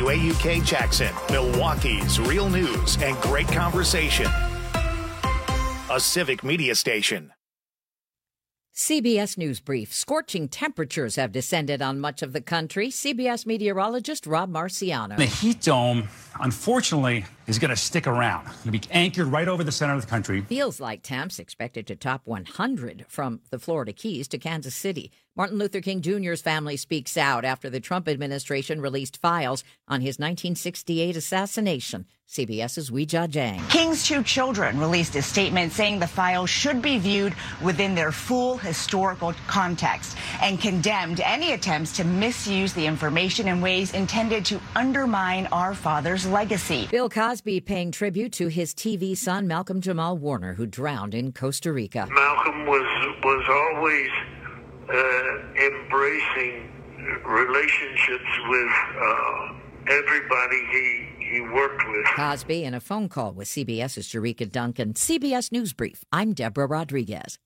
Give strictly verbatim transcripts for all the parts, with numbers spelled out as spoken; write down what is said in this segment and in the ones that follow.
W A U K Jackson, Milwaukee's real news and great conversation. A Civic Media station. C B S News Brief. Scorching temperatures have descended on much of the country. C B S meteorologist Rob Marciano. The heat dome, unfortunately, is going to stick around. It's going to be anchored right over the center of the country. Feels like temps expected to top one hundred from the Florida Keys to Kansas City. Martin Luther King Junior's family speaks out after the Trump administration released files on his nineteen sixty-eight assassination. CBS's Weijia Jiang. King's two children released a statement saying the files should be viewed within their full historical context and condemned any attempts to misuse the information in ways intended to undermine our father's legacy. Bill Cosby paying tribute to his T V son, Malcolm Jamal Warner, who drowned in Costa Rica. Malcolm was, was always uh, embracing relationships with uh, everybody he he worked with. Cosby in a phone call with CBS's Jerika Duncan. C B S News Brief. I'm Deborah Rodriguez.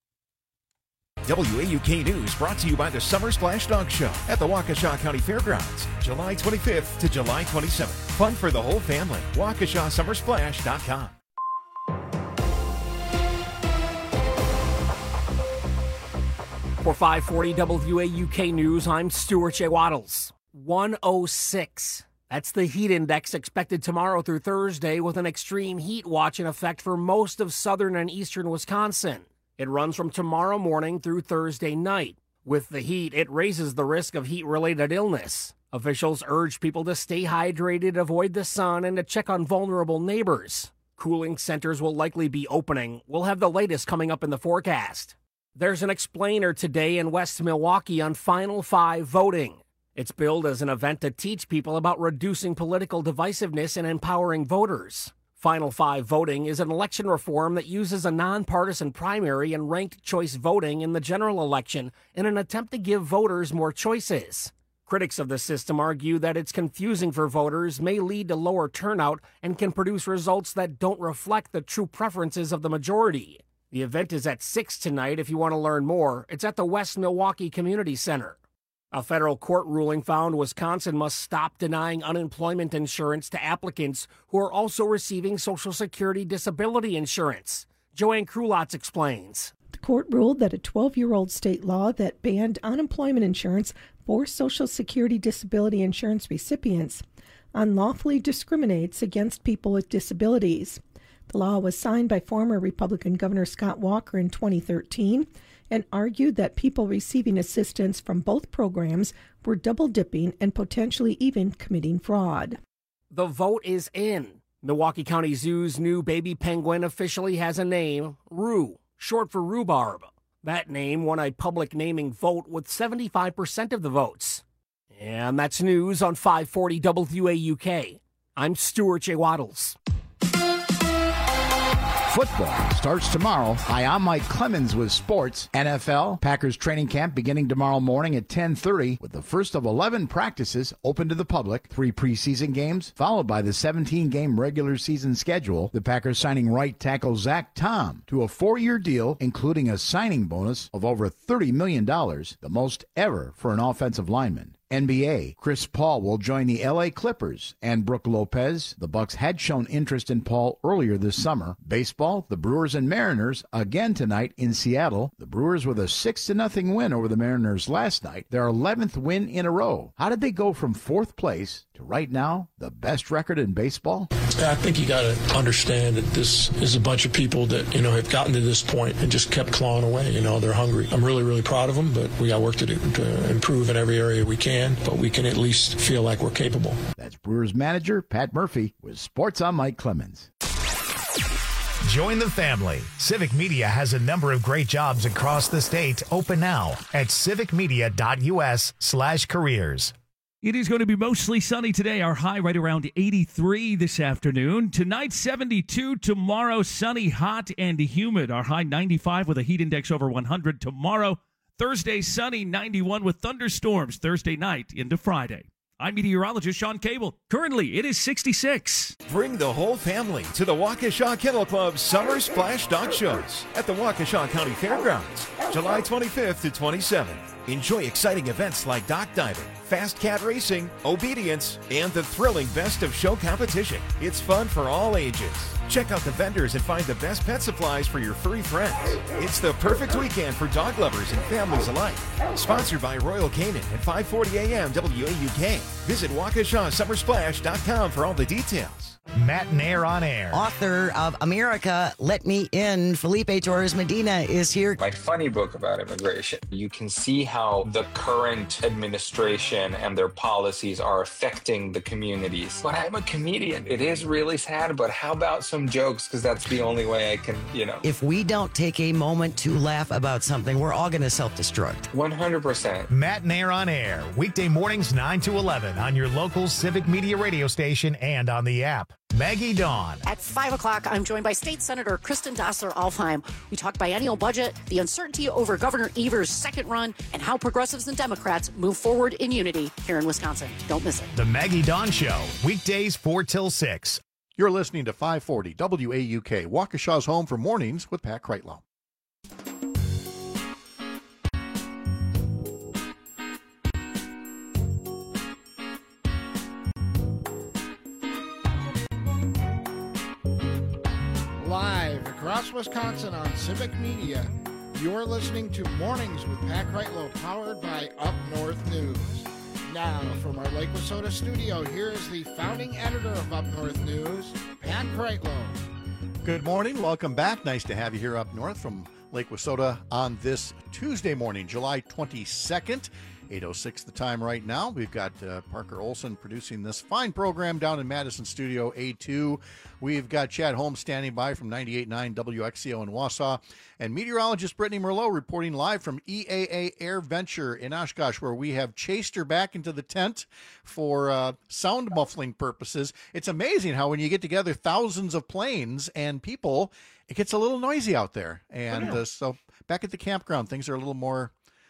W A U K News brought to you by the Summer Splash Dog Show at the Waukesha County Fairgrounds, July twenty-fifth to July twenty-seventh. Fun for the whole family. Waukesha Summer Splash dot com. For five forty W A U K News, I'm Stuart J. Waddles. one oh six. That's the heat index expected tomorrow through Thursday, with an extreme heat watch in effect for most of southern and eastern Wisconsin. It runs from tomorrow morning through Thursday night. With the heat, it raises the risk of heat-related illness. Officials urge people to stay hydrated, avoid the sun, and to check on vulnerable neighbors. Cooling centers will likely be opening. We'll have the latest coming up in the forecast. There's an explainer today in West Milwaukee on Final Five voting. It's billed as an event to teach people about reducing political divisiveness and empowering voters. Final Five voting is an election reform that uses a nonpartisan primary and ranked choice voting in the general election in an attempt to give voters more choices. Critics of the system argue that it's confusing for voters, may lead to lower turnout, and can produce results that don't reflect the true preferences of the majority. The event is at six tonight. If you want to learn more, it's at the West Milwaukee Community Center. A federal court ruling found Wisconsin must stop denying unemployment insurance to applicants who are also receiving Social Security disability insurance. Joanne Krulotz explains. The court ruled that a twelve-year-old state law that banned unemployment insurance for Social Security disability insurance recipients unlawfully discriminates against people with disabilities. The law was signed by former Republican Governor Scott Walker in twenty thirteen and argued that people receiving assistance from both programs were double-dipping and potentially even committing fraud. The vote is in. Milwaukee County Zoo's new baby penguin officially has a name, Rue, short for rhubarb. That name won a public naming vote with seventy-five percent of the votes. And that's news on five forty W A U K. I'm Stuart J. Waddles. Football starts tomorrow. Hi, I'm Mike Clemens with sports. N F L Packers training camp beginning tomorrow morning at ten thirty with the first of eleven practices open to the public. Three preseason games followed by the seventeen-game regular season schedule. The Packers signing right tackle Zach Tom to a four-year deal, including a signing bonus of over thirty million dollars, the most ever for an offensive lineman. N B A, Chris Paul will join the L A Clippers and Brook Lopez. The Bucks had shown interest in Paul earlier this summer. Baseball, the Brewers and Mariners again tonight in Seattle. The Brewers with a six to nothing win over the Mariners last night, their eleventh win in a row. How did they go from fourth place to right now the best record in baseball? I think you got to understand that this is a bunch of people that, you know, have gotten to this point and just kept clawing away. You know, they're hungry. I'm really, really proud of them, but we got work to do to improve in every area we can, but we can at least feel like we're capable. That's Brewers manager Pat Murphy with Sports on Mike Clemens. Join the family. Civic Media has a number of great jobs across the state open now at civicmedia.us slash careers. It is going to be mostly sunny today. Our high right around eighty-three this afternoon. Tonight, seventy-two. Tomorrow, sunny, hot, and humid. Our high ninety-five with a heat index over one hundred. Tomorrow, Thursday, sunny, ninety-one with thunderstorms Thursday night into Friday. I'm meteorologist Sean Cable. Currently, it is sixty-six. Bring the whole family to the Waukesha Kennel Club Summer Splash Dog Shows at the Waukesha County Fairgrounds, July twenty-fifth to twenty-seventh. Enjoy exciting events like dock diving, fast cat racing, obedience, and the thrilling best of show competition. It's fun for all ages. Check out the vendors and find the best pet supplies for your furry friends. It's the perfect weekend for dog lovers and families alike. Sponsored by Royal Canin at five forty A M W A U K. Visit Waukesha Summer Splash dot com for all the details. Matt Nair on air. Author of America, Let Me In, Felipe Torres Medina is here. My funny book about immigration. You can see how the current administration and their policies are affecting the communities. But I'm a comedian. It is really sad, but how about some jokes? Because that's the only way I can, you know. If we don't take a moment to laugh about something, we're all going to self-destruct. one hundred percent. Matt Nair on air, weekday mornings nine to eleven on your local Civic Media radio station and on the app. Maggie Dawn. At five o'clock, I'm joined by State Senator Kristen Dassler-Alfheim. We talk biennial budget, the uncertainty over Governor Evers' second run, and how progressives and Democrats move forward in unity here in Wisconsin. Don't miss it. The Maggie Dawn Show, weekdays four till six. You're listening to five forty W A U K, Waukesha's home for mornings with Pat Kreitlow. Live across Wisconsin on Civic Media, you're listening to Mornings with Pat Kreitlow, powered by Up North News. Now, from our Lake Wissota studio, here is the founding editor of Up North News, Pat Kreitlow. Good morning. Welcome back. Nice to have you here up north from Lake Wissota on this Tuesday morning, July twenty-second. eight oh six the time right now. We've got uh, Parker Olson producing this fine program down in Madison Studio A two. We've got Chad Holmes standing by from ninety-eight point nine W X C O in Wausau. And meteorologist Brittany Merlot reporting live from E A A Air Venture in Oshkosh, where we have chased her back into the tent for uh, sound muffling purposes. It's amazing how when you get together thousands of planes and people, it gets a little noisy out there. And uh, so back at the campground, things are a little more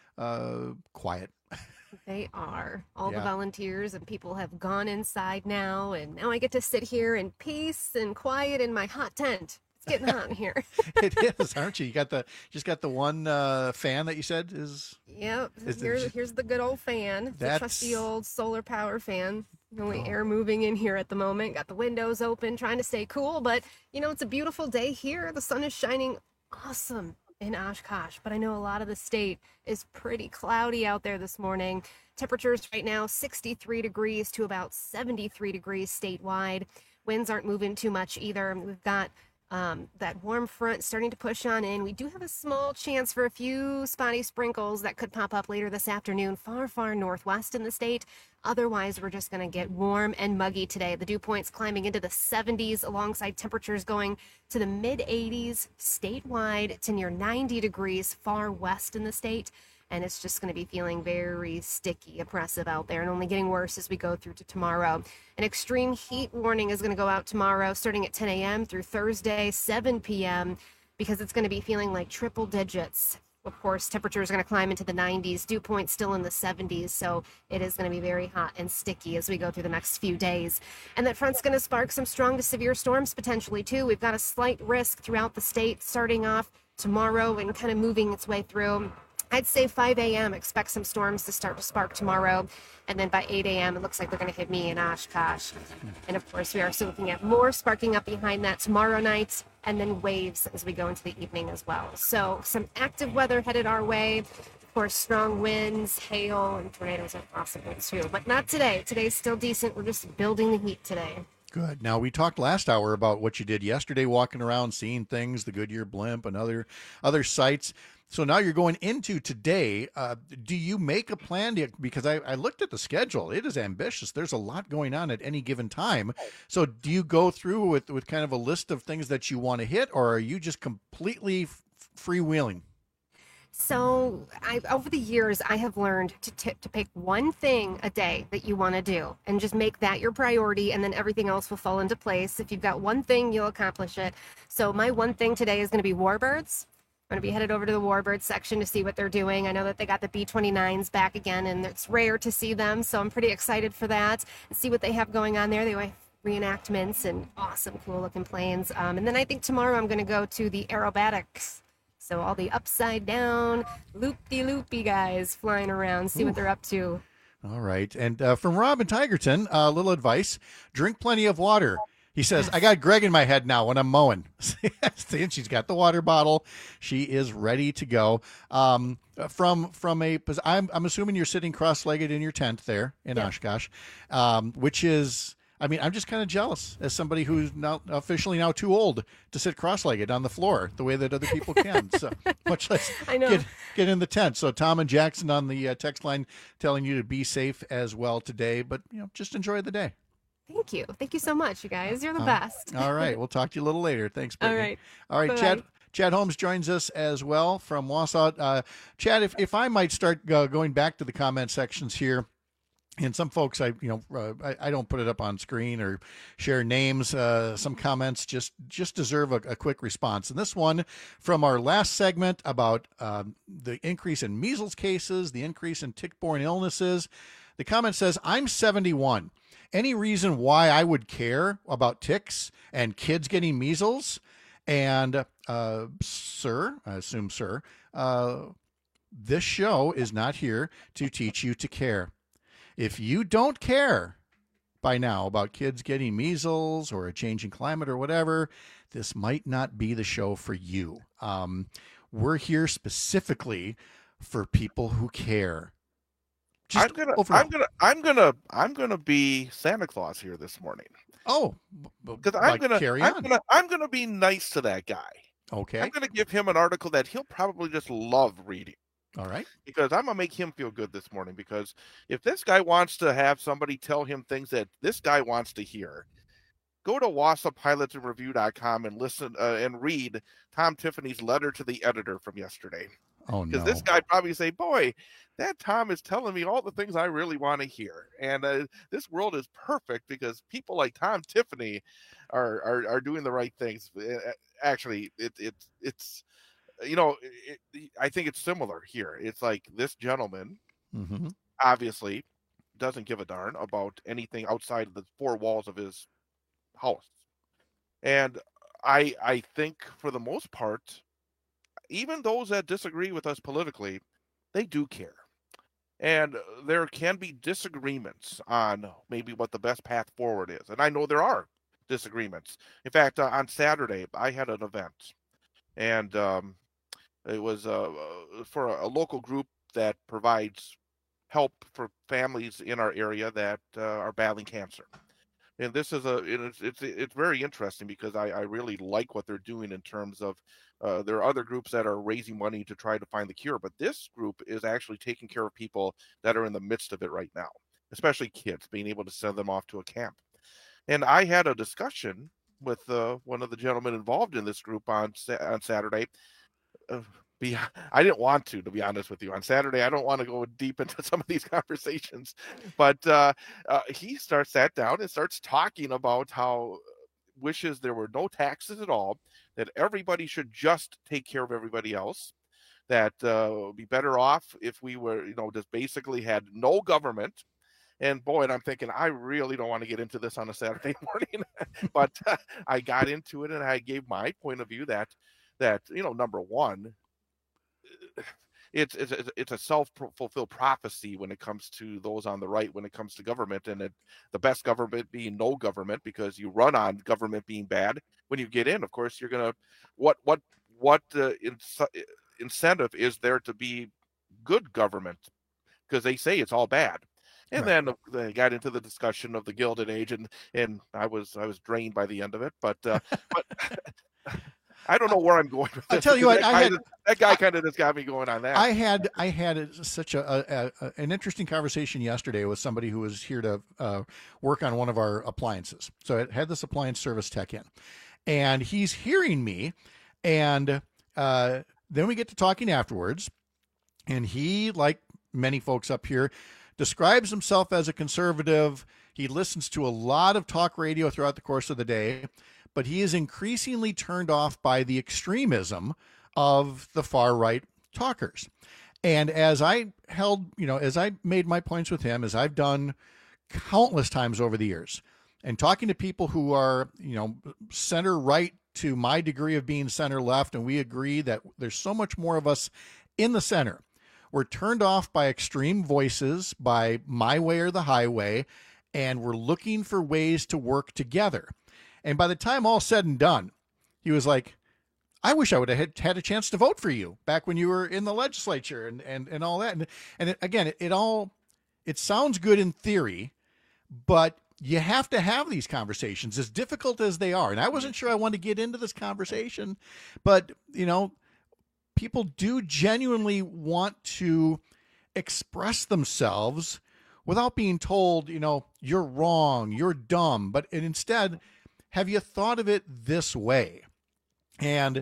uh, quiet. They are. All Yeah. the volunteers and people have gone inside now, and now I get to sit here in peace and quiet in my hot tent. It's getting hot in here. It is, aren't you? You got the just got the one uh, fan that you said is. Yep. Is Here's, it- here's the good old fan. The That's- trusty old solar power fan. The only Oh. air moving in here at the moment. Got the windows open, trying to stay cool. But, you know, it's a beautiful day here. The sun is shining awesome in Oshkosh. But I know a lot of the state is pretty cloudy out there this morning. Temperatures right now, sixty-three degrees to about seventy-three degrees statewide. Winds aren't moving too much either. We've got um, that warm front starting to push on in. We do have a small chance for a few spotty sprinkles that could pop up later this afternoon, far, far northwest in the state. Otherwise, we're just going to get warm and muggy today. The dew points climbing into the seventies alongside temperatures going to the mid eighties statewide to near ninety degrees far west in the state. And it's just going to be feeling very sticky, oppressive out there, and only getting worse as we go through to tomorrow. An extreme heat warning is going to go out tomorrow, starting at ten a.m. through Thursday, seven p.m., because it's going to be feeling like triple digits. Of course, temperatures are going to climb into the nineties, dew point still in the seventies, so it is going to be very hot and sticky as we go through the next few days. And that front's going to spark some strong to severe storms potentially, too. We've got a slight risk throughout the state starting off tomorrow and kind of moving its way through. I'd say five a.m. expect some storms to start to spark tomorrow. And then by eight a.m., it looks like they're going to hit me in Oshkosh. And of course, we are still looking at more sparking up behind that tomorrow night, and then waves as we go into the evening as well. So some active weather headed our way. Of course, strong winds, hail, and tornadoes are possible too. But not today. Today's still decent. We're just building the heat today. Good. Now, we talked last hour about what you did yesterday, walking around, seeing things, the Goodyear blimp and other other sites. So now you're going into today. Uh, do you make a plan? To, because I, I looked at the schedule. It is ambitious. There's a lot going on at any given time. So do you go through with, with kind of a list of things that you want to hit, or are you just completely f- freewheeling? So I, over the years, I have learned to tip, to pick one thing a day that you want to do and just make that your priority, and then everything else will fall into place. If you've got one thing, you'll accomplish it. So my one thing today is going to be warbirds. I'm going to be headed over to the warbird section to see what they're doing. I know that they got the B twenty-nines back again, and it's rare to see them, so I'm pretty excited for that and see what they have going on there. They have reenactments and awesome, cool-looking planes. Um, and then I think tomorrow I'm going to go to the aerobatics So all the upside down, loop-de-loopy guys flying around, see Ooh. what they're up to. All right. And uh, from Robin Tigerton, a uh, little advice. Drink plenty of water. He says, I got Greg in my head now when I'm mowing. And she's got the water bottle. She is ready to go. Um, from from a, I'm, I'm assuming you're sitting cross-legged in your tent there in yeah. Oshkosh, um, which is, I mean, I'm just kind of jealous as somebody who's now officially now too old to sit cross-legged on the floor the way that other people can. So much less I know. Get, get in the tent. So Tom and Jackson on the uh, text line telling you to be safe as well today, but you know, just enjoy the day. Thank you. Thank you so much, you guys. You're the um, best. All right. We'll talk to you a little later. Thanks, Brittany. All right. All right. Bye-bye. Chad Chad Holmes joins us as well from Wausau. Uh, Chad, if, if I might start uh, going back to the comment sections here, and some folks, I you know, uh, I, I don't put it up on screen or share names. Uh, some comments just just deserve a, a quick response. And this one from our last segment about um, the increase in measles cases, the increase in tick-borne illnesses. The comment says, I'm seventy-one. Any reason why I would care about ticks and kids getting measles? And, uh, sir, I assume, sir, uh, this show is not here to teach you to care. If you don't care by now about kids getting measles or a changing climate or whatever, this might not be the show for you. Um, we're here specifically for people who care. Just I'm gonna, overall. I'm gonna, I'm gonna, I'm gonna be Santa Claus here this morning. Oh, because I'm gonna, I'm gonna, I'm gonna be nice to that guy. Okay. I'm gonna give him an article that he'll probably just love reading. All right. Because I'm gonna make him feel good this morning. Because if this guy wants to have somebody tell him things that this guy wants to hear, go to Wausau Pilots and Review dot com and listen uh, and read Tom Tiffany's letter to the editor from yesterday. Oh, no. Because this guy probably say, boy, that Tom is telling me all the things I really want to hear. And uh, this world is perfect because people like Tom Tiffany are are, are doing the right things. Actually, it, it, it's, you know, it, it, I think it's similar here. It's like this gentleman mm-hmm. obviously doesn't give a darn about anything outside of the four walls of his house. And I I think for the most part, even those that disagree with us politically, they do care. And there can be disagreements on maybe what the best path forward is. And I know there are disagreements. In fact, uh, on Saturday, I had an event. And um, it was uh, for a, a local group that provides help for families in our area that uh, are battling cancer. And this is a it's it's, it's very interesting because I, I really like what they're doing in terms of uh, there are other groups that are raising money to try to find the cure, but this group is actually taking care of people that are in the midst of it right now, especially kids, being able to send them off to a camp. And I had a discussion with uh, one of the gentlemen involved in this group on on Saturday. Uh, Be, I didn't want to, to be honest with you. On Saturday, I don't want to go deep into some of these conversations, but uh, uh, he starts sat down and starts talking about how wishes there were no taxes at all, that everybody should just take care of everybody else, that uh, would be better off if we were, you know, just basically had no government. And boy, and I'm thinking, I really don't want to get into this on a Saturday morning, but uh, I got into it and I gave my point of view that, that, you know, number one, It's it's it's a self-fulfilled prophecy when it comes to those on the right, when it comes to government, and it, the best government being no government, because you run on government being bad. When you get in, of course, you're gonna what what what uh, in, incentive is there to be good government? Because they say it's all bad. And right. then they got into the discussion of the Gilded Age, and and I was I was drained by the end of it, but uh, but. I don't know where I'm going with this. I tell you what, that, I had, guy, that guy kind of just got me going on that. I had I had such a, a, a an interesting conversation yesterday with somebody who was here to uh, work on one of our appliances. So I had this appliance service tech in, and he's hearing me, and uh, then we get to talking afterwards, and he, like many folks up here, describes himself as a conservative. He listens to a lot of talk radio throughout the course of the day, but he is increasingly turned off by the extremism of the far right talkers. And as I held, you know, as I made my points with him, as I've done countless times over the years, and talking to people who are, you know, center right to my degree of being center left, and we agree that there's so much more of us in the center. We're turned off by extreme voices, by my way or the highway, and we're looking for ways to work together. And by the time all said and done, he was like, I wish I would have had, had a chance to vote for you back when you were in the legislature and, and, and all that. And, and it, again, it, it all, it sounds good in theory, but you have to have these conversations, as difficult as they are. And I wasn't sure I wanted to get into this conversation, but, you know, people do genuinely want to express themselves without being told, you know, you're wrong, you're dumb. But and instead, have you thought of it this way? And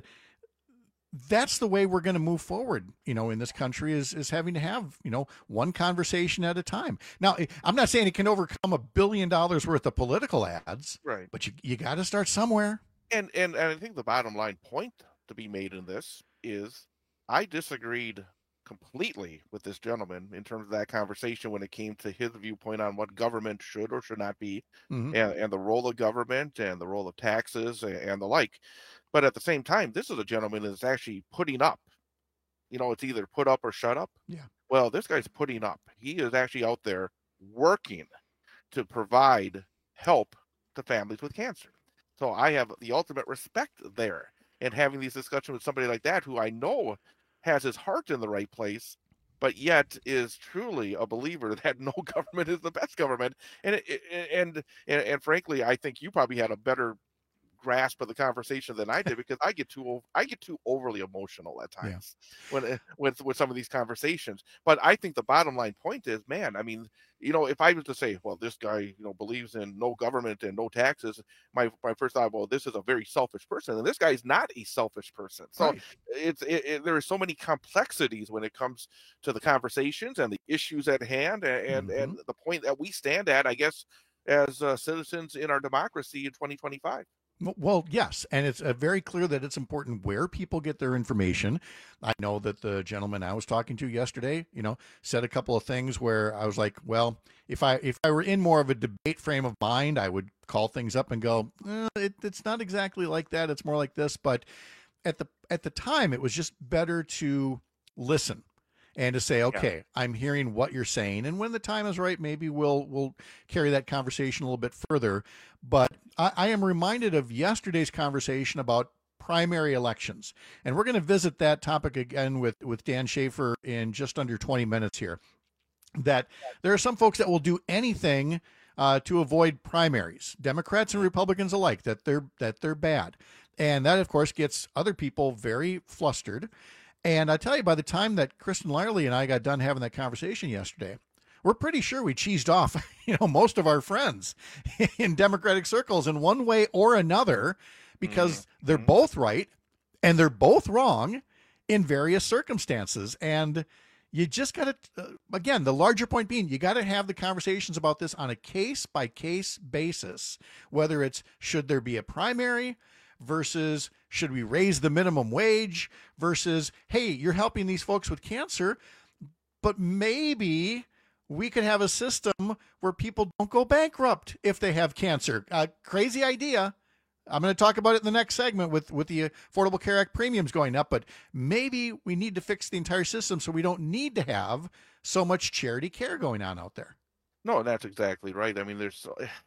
that's the way we're going to move forward, you know, in this country is, is having to have, you know, one conversation at a time. Now, I'm not saying it can overcome a billion dollars worth of political ads, right? But you, you got to start somewhere. And, and, and I think the bottom line point to be made in this is I disagreed completely with this gentleman in terms of that conversation when it came to his viewpoint on what government should or should not be, mm-hmm. and, and the role of government and the role of taxes and, and the like. But at the same time, this is a gentleman that's actually putting up. You know, it's either put up or shut up. Yeah. Well, this guy's putting up. He is actually out there working to provide help to families with cancer. So I have the ultimate respect there. And having these discussions with somebody like that, who I know has his heart in the right place, but yet is truly a believer that no government is the best government. And it, and, and and frankly, I think you probably had a better grasp of the conversation than I did, because I get too I get too overly emotional at times yeah. when with with some of these conversations. But I think the bottom line point is, man, I mean, you know, if I was to say, well, this guy, you know, believes in no government and no taxes, my my first thought, well, this is a very selfish person, and this guy is not a selfish person. So right. it's it, it, there are so many complexities when it comes to the conversations and the issues at hand, and and, mm-hmm. and the point that we stand at, I guess, as uh, citizens in our democracy in twenty twenty-five. Well, yes, and it's uh, very clear that it's important where people get their information. I know that the gentleman I was talking to yesterday, you know, said a couple of things where I was like, well, if I if I were in more of a debate frame of mind, I would call things up and go, eh, it, it's not exactly like that. It's more like this. But at the at the time, it was just better to listen and to say, okay, yeah. I'm hearing what you're saying. And when the time is right, maybe we'll we'll carry that conversation a little bit further. But I, I am reminded of yesterday's conversation about primary elections. And we're going to visit that topic again with, with Dan Schaefer in just under twenty minutes here. That there are some folks that will do anything uh, to avoid primaries, Democrats and Republicans alike, that they're that they're bad. And that, of course, gets other people very flustered. And I tell you, by the time that Kristen Lyerly and I got done having that conversation yesterday, we're pretty sure we cheesed off, you know, most of our friends in Democratic circles in one way or another, because mm-hmm. they're both right and they're both wrong in various circumstances. And you just got to, uh, again, the larger point being, you got to have the conversations about this on a case by case basis, whether it's should there be a primary versus should we raise the minimum wage versus, hey, you're helping these folks with cancer, but maybe we could have a system where people don't go bankrupt if they have cancer. Uh, crazy idea. I'm going to talk about it in the next segment with, with the Affordable Care Act premiums going up, but maybe we need to fix the entire system so we don't need to have so much charity care going on out there. No, that's exactly right. I mean, there's,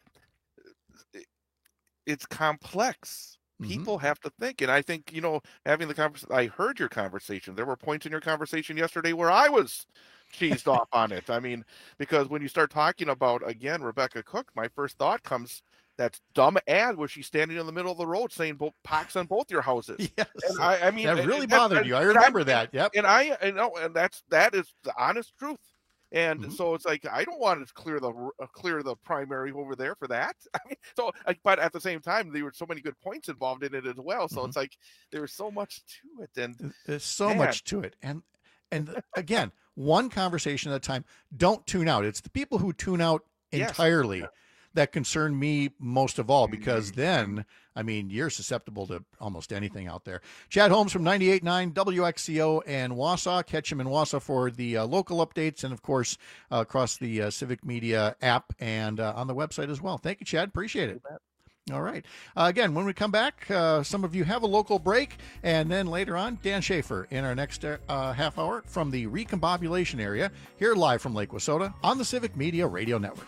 it's complex. People mm-hmm. have to think. And I think, you know, having the conversation, I heard your conversation. There were points in your conversation yesterday where I was cheesed off on it. I mean, because when you start talking about, again, Rebecca Cook, my first thought comes, that dumb ad where she's standing in the middle of the road saying pox on both your houses. Yes. And I, I mean, that really and, bothered and, you. I remember I, that. Yep. And I, I know, and that's, that is the honest truth. And mm-hmm. so it's like, I don't want to clear the uh, clear the primary over there for that. I mean, so, like, but at the same time, there were so many good points involved in it as well. So mm-hmm. it's like there's so much to it, and there's so man. much to it. And and again, one conversation at a time. Don't tune out. It's the people who tune out entirely yes. that concern me most of all, because then, I mean, you're susceptible to almost anything out there. Chad Holmes from ninety-eight point nine W X C O and Wausau. Catch him in Wausau for the uh, local updates and, of course, uh, across the uh, Civic Media app and uh, on the website as well. Thank you, Chad. Appreciate it. All right. Uh, again, when we come back, uh, some of you have a local break, and then later on, Dan Schaefer in our next uh, half hour from the recombobulation area, here live from Lake Wissota on the Civic Media Radio Network.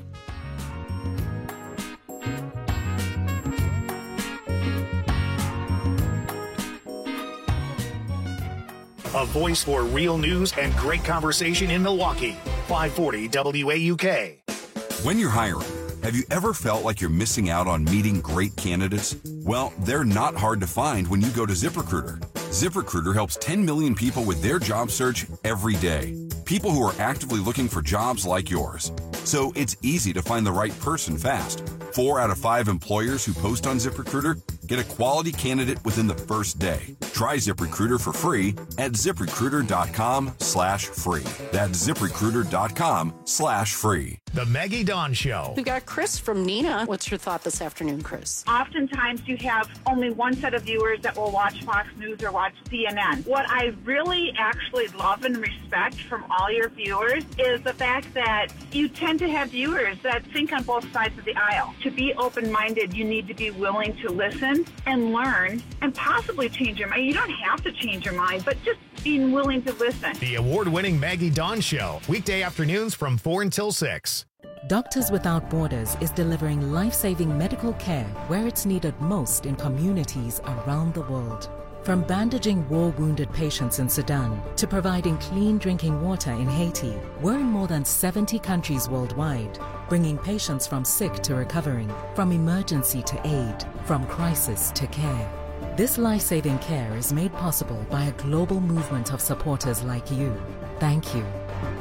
A voice for real news and great conversation in Milwaukee. five forty W A U K. When you're hiring, have you ever felt like you're missing out on meeting great candidates? Well, they're not hard to find when you go to ZipRecruiter. ZipRecruiter helps ten million people with their job search every day. People who are actively looking for jobs like yours. So it's easy to find the right person fast. Four out of five employers who post on ZipRecruiter get a quality candidate within the first day. Try ZipRecruiter for free at ZipRecruiter.com slash free. That's ZipRecruiter.com slash free. The Maggie Dawn Show. We've got Chris from Neenah. What's your thought this afternoon, Chris? Oftentimes you have only one set of viewers that will watch Fox News or watch C N N. What I really actually love and respect from all your viewers is the fact that you tend to have viewers that think on both sides of the aisle. To be open-minded, you need to be willing to listen and learn and possibly change your mind. You don't have to change your mind, but just being willing to listen. The award-winning Maggie Dawn Show, weekday afternoons from four until six. Doctors Without Borders is delivering life-saving medical care where it's needed most in communities around the world. From bandaging war-wounded patients in Sudan to providing clean drinking water in Haiti, we're in more than seventy countries worldwide, bringing patients from sick to recovering, from emergency to aid, from crisis to care. This life-saving care is made possible by a global movement of supporters like you. Thank you.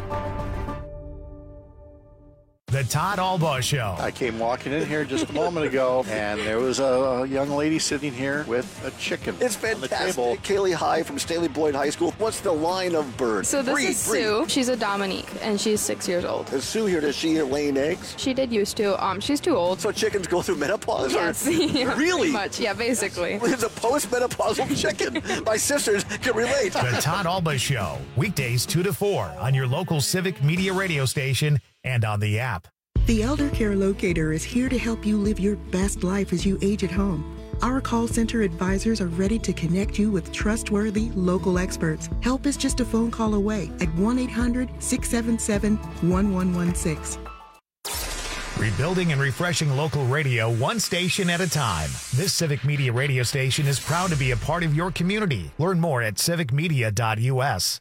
The Todd Albaugh Show. I came walking in here just a moment ago, and there was a young lady sitting here with a chicken. It's fantastic. Kaylee High from Staley Boyd High School. What's the line of birds? So this breed, is breed. Sue. She's a Dominique, and she's six years old. Is Sue here? Does she laying eggs? She did used to. Um, she's too old. So chickens go through menopause? Yes. Or? Yeah, really? Pretty much. Yeah, basically. It's a post-menopausal chicken. My sisters can relate. The Todd Albaugh Show, weekdays two to four on your local Civic Media radio station and on the app. The Elder Care Locator is here to help you live your best life as you age at home. Our call center advisors are ready to connect you with trustworthy local experts. Help is just a phone call away at one eight hundred, six seven seven, one one one six. Rebuilding and refreshing local radio one station at a time. This Civic Media radio station is proud to be a part of your community. Learn more at civic media dot U S.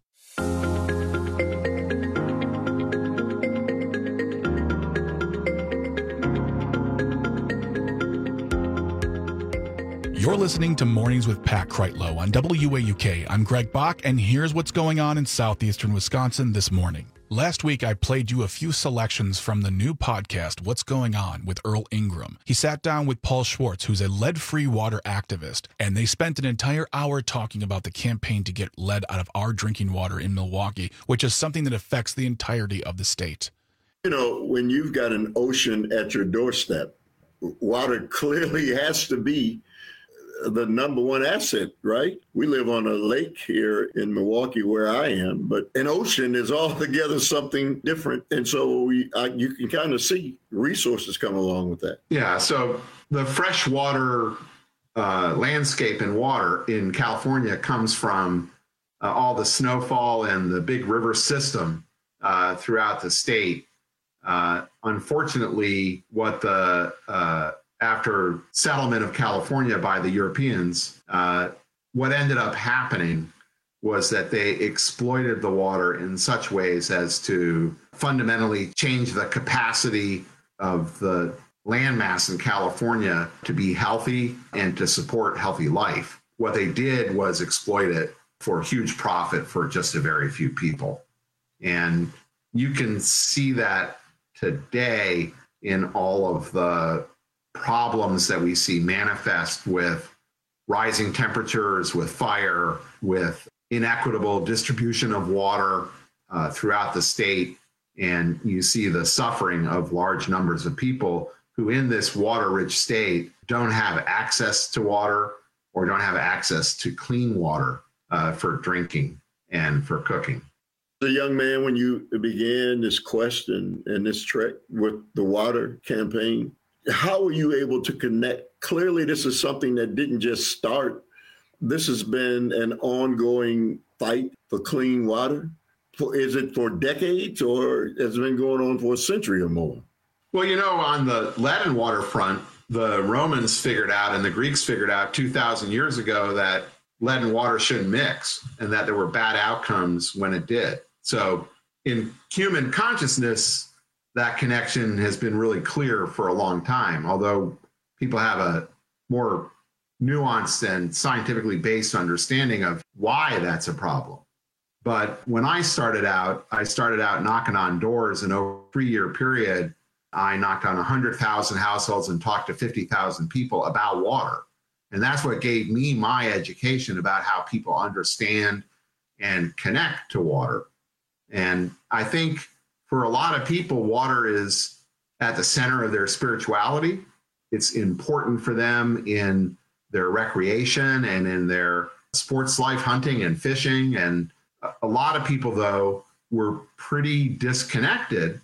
You're listening to Mornings with Pat Kreitlow on W A U K. I'm Greg Bach, and here's what's going on in southeastern Wisconsin this morning. Last week, I played you a few selections from the new podcast, What's Going On, with Earl Ingram. He sat down with Paul Schwartz, who's a lead-free water activist, and they spent an entire hour talking about the campaign to get lead out of our drinking water in Milwaukee, which is something that affects the entirety of the state. You know, when you've got an ocean at your doorstep, water clearly has to be the number one asset, right? We live on a lake here in Milwaukee where I am, but an ocean is altogether something different. And so we, I, you can kind of see resources come along with that. Yeah, so the freshwater uh, landscape and water in California comes from uh, all the snowfall and the big river system uh, throughout the state. Uh, unfortunately, what the uh, after settlement of California by the Europeans, uh, what ended up happening was that they exploited the water in such ways as to fundamentally change the capacity of the landmass in California to be healthy and to support healthy life. What they did was exploit it for huge profit for just a very few people. And you can see that today in all of the problems that we see manifest with rising temperatures, with fire, with inequitable distribution of water uh, throughout the state. And you see the suffering of large numbers of people who in this water-rich state don't have access to water or don't have access to clean water uh, for drinking and for cooking. As a young man, when you began this quest and, and this trek with the water campaign, how are you able to connect? Clearly, this is something that didn't just start. This has been an ongoing fight for clean water. Is it for decades, or has it been going on for a century or more? Well, you know, on the lead and water front, the Romans figured out and the Greeks figured out two thousand years ago that lead and water shouldn't mix and that there were bad outcomes when it did. So in human consciousness, that connection has been really clear for a long time, although people have a more nuanced and scientifically based understanding of why that's a problem. But when I started out, I started out knocking on doors, and over a three-year period, I knocked on one hundred thousand households and talked to fifty thousand people about water. And that's what gave me my education about how people understand and connect to water. And I think for a lot of people, water is at the center of their spirituality. It's important for them in their recreation and in their sports life, hunting and fishing. And a lot of people, though, were pretty disconnected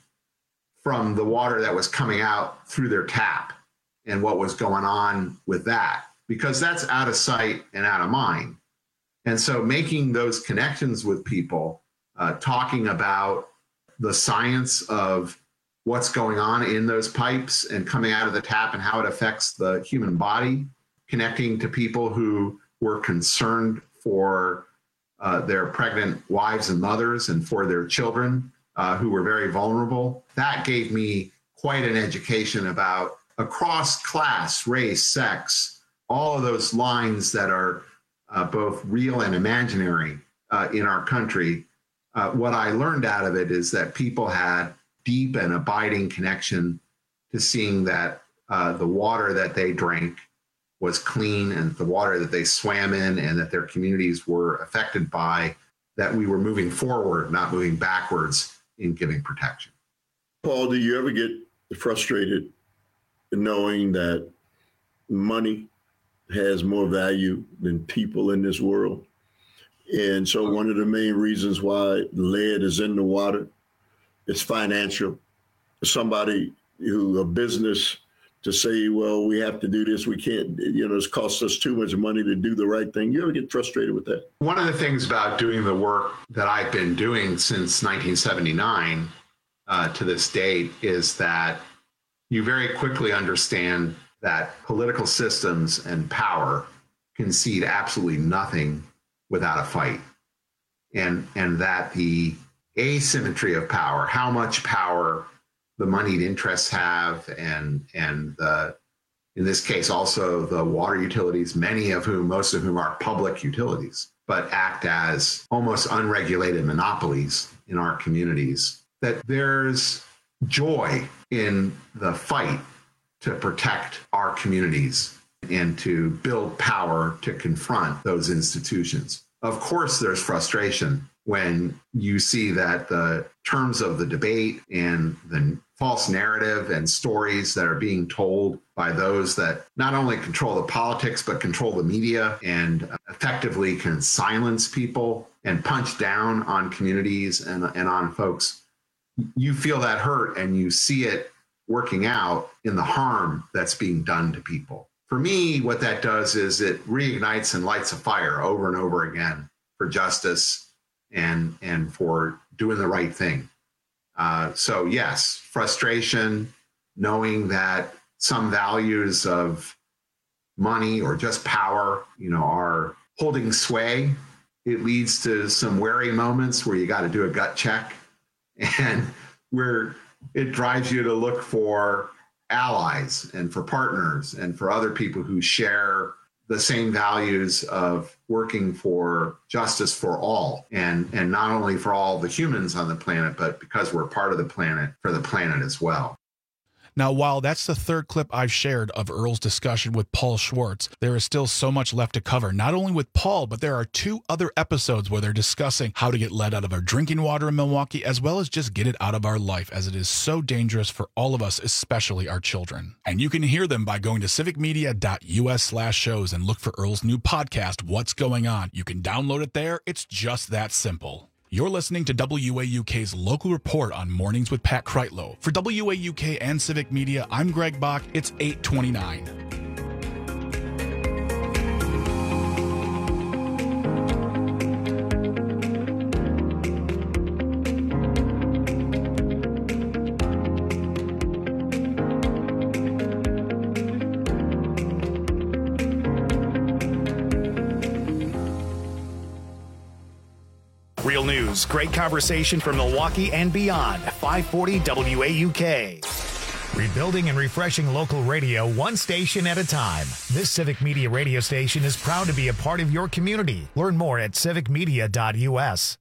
from the water that was coming out through their tap and what was going on with that, because that's out of sight and out of mind. And so making those connections with people, uh, talking about the science of what's going on in those pipes and coming out of the tap and how it affects the human body, connecting to people who were concerned for uh, their pregnant wives and mothers and for their children uh, who were very vulnerable. That gave me quite an education about across class, race, sex, all of those lines that are uh, both real and imaginary uh, in our country. Uh, what I learned out of it is that people had deep and abiding connection to seeing that uh, the water that they drank was clean and the water that they swam in and that their communities were affected by, that we were moving forward, not moving backwards in giving protection. Paul, do you ever get frustrated knowing that money has more value than people in this world? And so one of the main reasons why lead is in the water is financial. Somebody who, a business, to say, well, we have to do this, we can't, you know, it's cost us too much money to do the right thing. You ever get frustrated with that? One of the things about doing the work that I've been doing since nineteen seventy-nine uh, to this date is that you very quickly understand that political systems and power concede absolutely nothing without a fight. And, and that the asymmetry of power, how much power the moneyed interests have, and, and the, in this case, also the water utilities, many of whom, most of whom are public utilities, but act as almost unregulated monopolies in our communities, that there's joy in the fight to protect our communities and to build power to confront those institutions. Of course, there's frustration when you see that the terms of the debate and the false narrative and stories that are being told by those that not only control the politics, but control the media and effectively can silence people and punch down on communities and, and on folks, you feel that hurt and you see it working out in the harm that's being done to people. For me, what that does is it reignites and lights a fire over and over again for justice and and for doing the right thing. Uh, so yes, frustration, knowing that some values of money or just power, you know, are holding sway. It leads to some wary moments where you got to do a gut check, and where it drives you to look for allies and for partners and for other people who share the same values of working for justice for all, and, and not only for all the humans on the planet, but because we're part of the planet, for the planet as well. Now, while that's the third clip I've shared of Earl's discussion with Paul Schwartz, there is still so much left to cover, not only with Paul, but there are two other episodes where they're discussing how to get lead out of our drinking water in Milwaukee, as well as just get it out of our life, as it is so dangerous for all of us, especially our children. And you can hear them by going to civicmedia.us slash shows and look for Earl's new podcast, What's Going On. You can download it there. It's just that simple. You're listening to W A U K's local report on Mornings with Pat Kreitlow. For W A U K and Civic Media, I'm Greg Bach. It's eight twenty-nine. Real news, great conversation from Milwaukee and beyond. five forty W A U K. Rebuilding and refreshing local radio one station at a time. This Civic Media radio station is proud to be a part of your community. Learn more at civic media dot U S.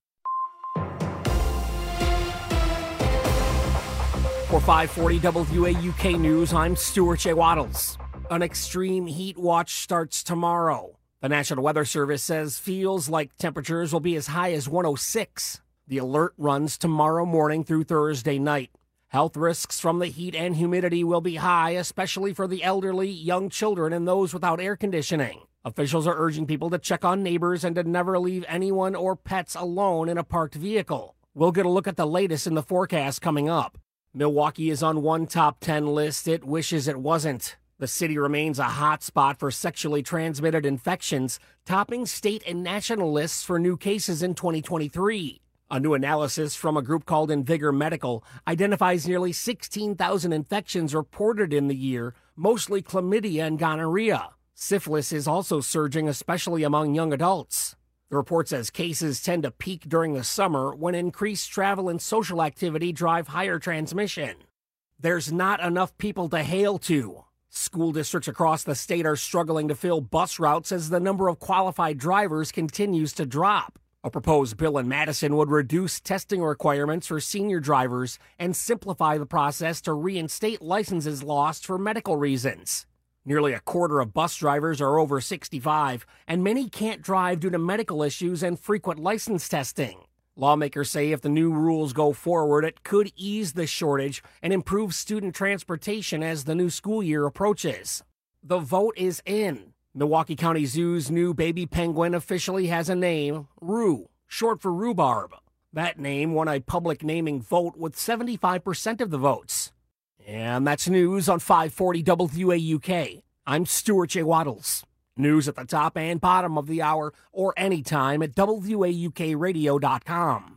For five forty W A U K News, I'm Stuart J. Waddles. An extreme heat watch starts tomorrow. The National Weather Service says feels like temperatures will be as high as one oh six. The alert runs tomorrow morning through Thursday night. Health risks from the heat and humidity will be high, especially for the elderly, young children, and those without air conditioning. Officials are urging people to check on neighbors and to never leave anyone or pets alone in a parked vehicle. We'll get a look at the latest in the forecast coming up. Milwaukee is on one top ten list it wishes it wasn't. The city remains a hot spot for sexually transmitted infections, topping state and national lists for new cases in twenty twenty-three. A new analysis from a group called Invigor Medical identifies nearly sixteen thousand infections reported in the year, mostly chlamydia and gonorrhea. Syphilis is also surging, especially among young adults. The report says cases tend to peak during the summer when increased travel and social activity drive higher transmission. There's not enough people to hail to. School districts across the state are struggling to fill bus routes as the number of qualified drivers continues to drop. A proposed bill in Madison would reduce testing requirements for senior drivers and simplify the process to reinstate licenses lost for medical reasons. Nearly a quarter of bus drivers are over sixty-five, and many can't drive due to medical issues and frequent license testing. Lawmakers say if the new rules go forward, it could ease the shortage and improve student transportation as the new school year approaches. The vote is in. Milwaukee County Zoo's new baby penguin officially has a name, Rue, short for rhubarb. That name won a public naming vote with seventy-five percent of the votes. And that's news on five forty W A U K. I'm Stuart J. Waddles. News at the top and bottom of the hour or anytime at W A U K radio dot com.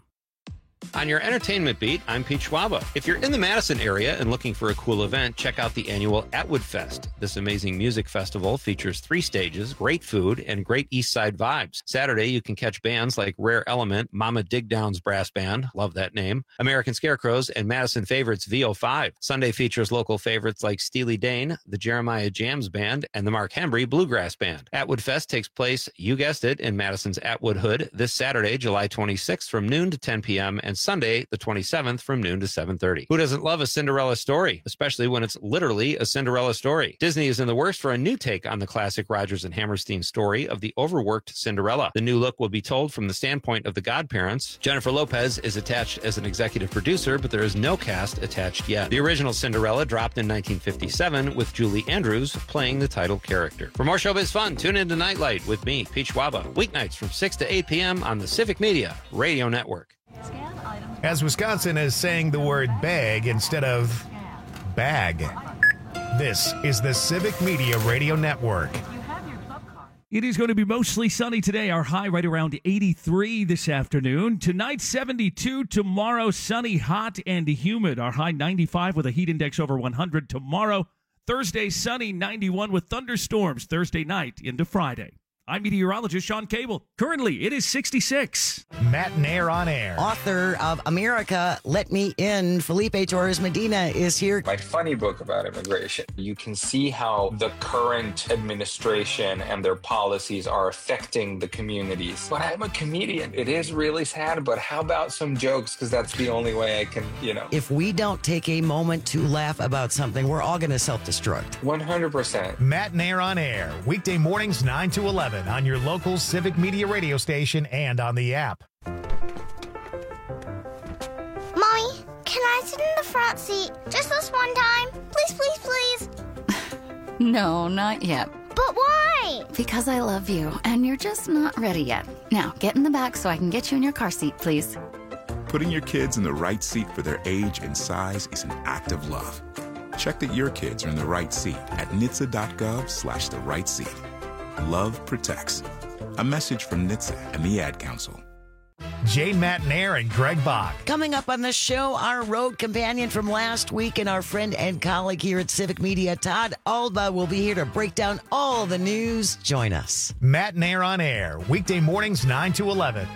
On your entertainment beat, I'm Pete Schwaba. If you're in the Madison area and looking for a cool event, check out the annual Atwood Fest. This amazing music festival features three stages, great food, and great East Side vibes. Saturday, you can catch bands like Rare Element, Mama Digdown's Brass Band, love that name, American Scarecrows, and Madison favorites V O five. Sunday features local favorites like Steely Dan, the Jeremiah Jams Band, and the Mark Hembry Bluegrass Band. Atwood Fest takes place, you guessed it, in Madison's Atwood Hood this Saturday, July twenty-sixth from noon to ten p.m., and Sunday, the twenty-seventh, from noon to seven thirty. Who doesn't love a Cinderella story, especially when it's literally a Cinderella story? Disney is in the works for a new take on the classic Rodgers and Hammerstein story of the overworked Cinderella. The new look will be told from the standpoint of the godparents. Jennifer Lopez is attached as an executive producer, but there is no cast attached yet. The original Cinderella dropped in nineteen fifty-seven with Julie Andrews playing the title character. For more showbiz fun, tune into Nightlight with me, Pete Schwaba, weeknights from six to eight p.m. on the Civic Media Radio Network. As Wisconsin is saying the word bag instead of bag. This is the Civic Media Radio Network. It is going to be mostly sunny today. Our high right around eighty-three this afternoon. Tonight, seventy-two. Tomorrow, sunny, hot, and humid. Our high ninety-five with a heat index over one hundred. Tomorrow, Thursday, sunny, ninety-one with thunderstorms Thursday night into Friday. I'm meteorologist Sean Cable. Currently, it is sixty-six. Matt Nair on air. Author of America, Let Me In, Felipe Torres Medina is here. My funny book about immigration. You can see how the current administration and their policies are affecting the communities. But I'm a comedian. It is really sad, but how about some jokes? Because that's the only way I can, you know. If we don't take a moment to laugh about something, we're all going to self-destruct. one hundred percent. Matt Nair on air. Weekday mornings nine to eleven on your local Civic Media radio station and on the app. Mommy, can I sit in the front seat just this one time? Please, please, please. No, not yet. But why? Because I love you, and you're just not ready yet. Now, get in the back so I can get you in your car seat, please. Putting your kids in the right seat for their age and size is an act of love. Check that your kids are in the right seat at N H T S A dot gov slash the right seat. Love protects. A message from N H T S A and the Ad Council. Jane Matnair and Greg Bach. Coming up on the show, our road companion from last week and our friend and colleague here at Civic Media, Todd Alba, will be here to break down all the news. Join us. Matnair on air, weekday mornings nine to eleven.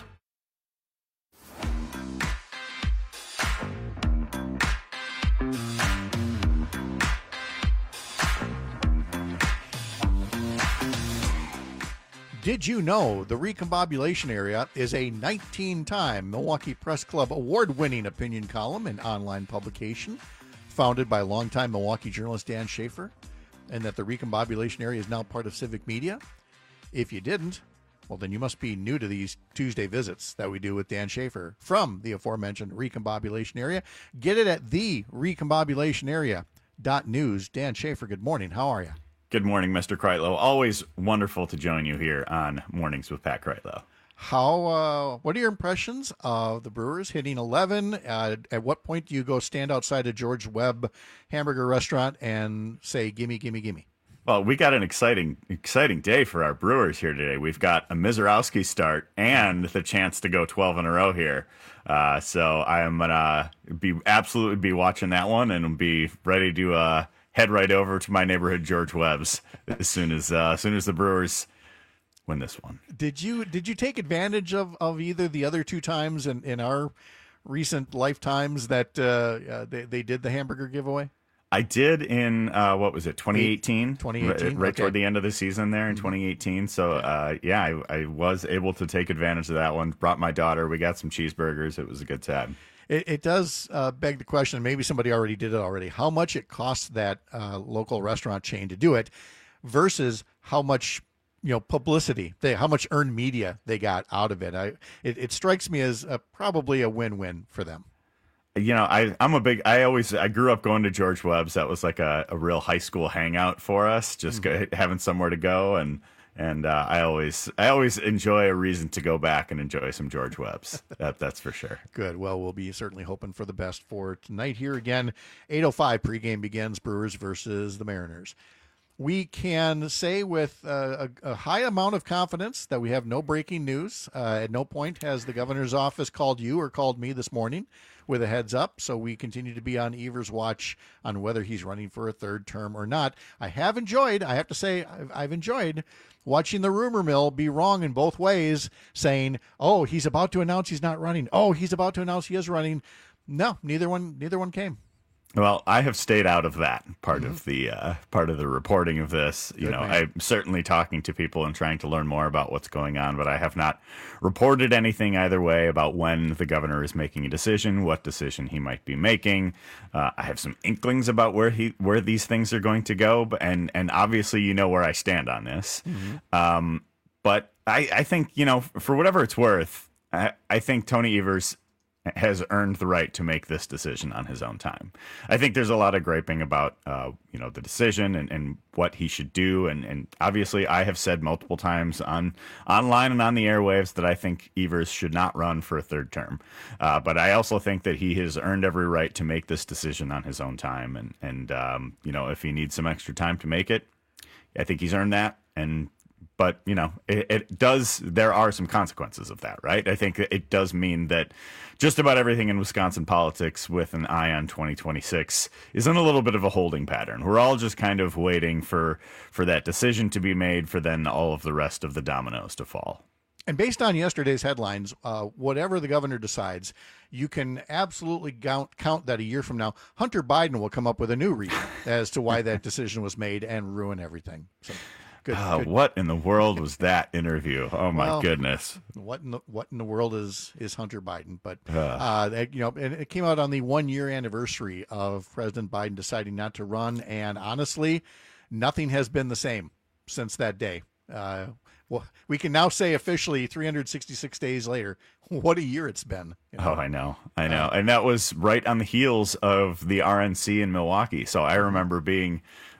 Did you know the Recombobulation Area is a nineteen-time Milwaukee Press Club award-winning opinion column and online publication founded by longtime Milwaukee journalist Dan Schaefer, and that the Recombobulation Area is now part of Civic Media? If you didn't, well, then you must be new to these Tuesday visits that we do with Dan Schaefer from the aforementioned Recombobulation Area. Get it at the recombobulation area dot news. Dan Schaefer, good morning. How are you? Good morning, Mister Kreitlow. Always wonderful to join you here on Mornings with Pat Kreitlow. How? Uh, what are your impressions of the Brewers hitting eleven? Uh, at what point do you go stand outside a George Webb hamburger restaurant and say, gimme, gimme, gimme? Well, we got an exciting, exciting day for our Brewers here today. We've got a Mizorowski start and the chance to go twelve in a row here. Uh, so I am going to be absolutely be watching that one and be ready to uh, head right over to my neighborhood George Webb's as soon as uh, as soon as the Brewers win this one. Did you did you take advantage of, of either the other two times in, in our recent lifetimes that uh, uh, they, they did the hamburger giveaway? I did in, uh, what was it, twenty eighteen? twenty eighteen, Right, right okay. toward the end of the season there in twenty eighteen. So, uh, yeah, I, I was able to take advantage of that one. Brought my daughter. We got some cheeseburgers. It was a good time. It, it does uh, beg the question, and maybe somebody already did it already, how much it costs that uh, local restaurant chain to do it versus how much, you know, publicity, they, how much earned media they got out of it. I, it, it strikes me as a, probably a win-win for them. You know, I, I'm a big, I always, I grew up going to George Webb's. That was like a, a real high school hangout for us, just Mm-hmm. go, having somewhere to go. And, and uh, I always, I always enjoy a reason to go back and enjoy some George Webb's. that, that's for sure. Good. Well, we'll be certainly hoping for the best for tonight here again. eight oh five pregame begins, Brewers versus the Mariners. We can say with uh, a, a high amount of confidence that we have no breaking news. Uh, at no point has the governor's office called you or called me this morning with a heads up. So we continue to be on Evers' watch on whether he's running for a third term or not. I have enjoyed, I have to say, I've, I've enjoyed watching the rumor mill be wrong in both ways, saying, oh, he's about to announce he's not running. Oh, he's about to announce he is running. No, neither one, neither one came. Well, I have stayed out of that part mm-hmm. of the uh, part of the reporting of this. You Good know, man. I'm certainly talking to people and trying to learn more about what's going on, but I have not reported anything either way about when the governor is making a decision, what decision he might be making. Uh, I have some inklings about where he where these things are going to go, but, and and obviously you know where I stand on this. Mm-hmm. Um, but I, I think, you know, for whatever it's worth, I, I think Tony Evers has earned the right to make this decision on his own time. I think there's a lot of griping about, uh, you know, the decision and, and what he should do. And, and obviously I have said multiple times on online and on the airwaves that I think Evers should not run for a third term. Uh, but I also think that he has earned every right to make this decision on his own time. And, and um, you know, if he needs some extra time to make it, I think he's earned that. And But, you know, it, it does, there are some consequences of that, right? I think it does mean that just about everything in Wisconsin politics with an eye on twenty twenty-six is in a little bit of a holding pattern. We're all just kind of waiting for, for that decision to be made for then all of the rest of the dominoes to fall. And based on yesterday's headlines, uh, whatever the governor decides, you can absolutely count, count that a year from now, Hunter Biden will come up with a new reason as to why that decision was made and ruin everything. So. Good, uh, good. What in the world was that interview? Oh my well, goodness! What in the what in the world is is Hunter Biden? But uh, uh, that, you know, and it came out on the one year anniversary of President Biden deciding not to run, and honestly, nothing has been the same since that day. Uh, well, we can now say officially, three hundred sixty-six days later, what a year it's been. You know? Oh, I know, I know, uh, and that was right on the heels of the R N C in Milwaukee. So I remember being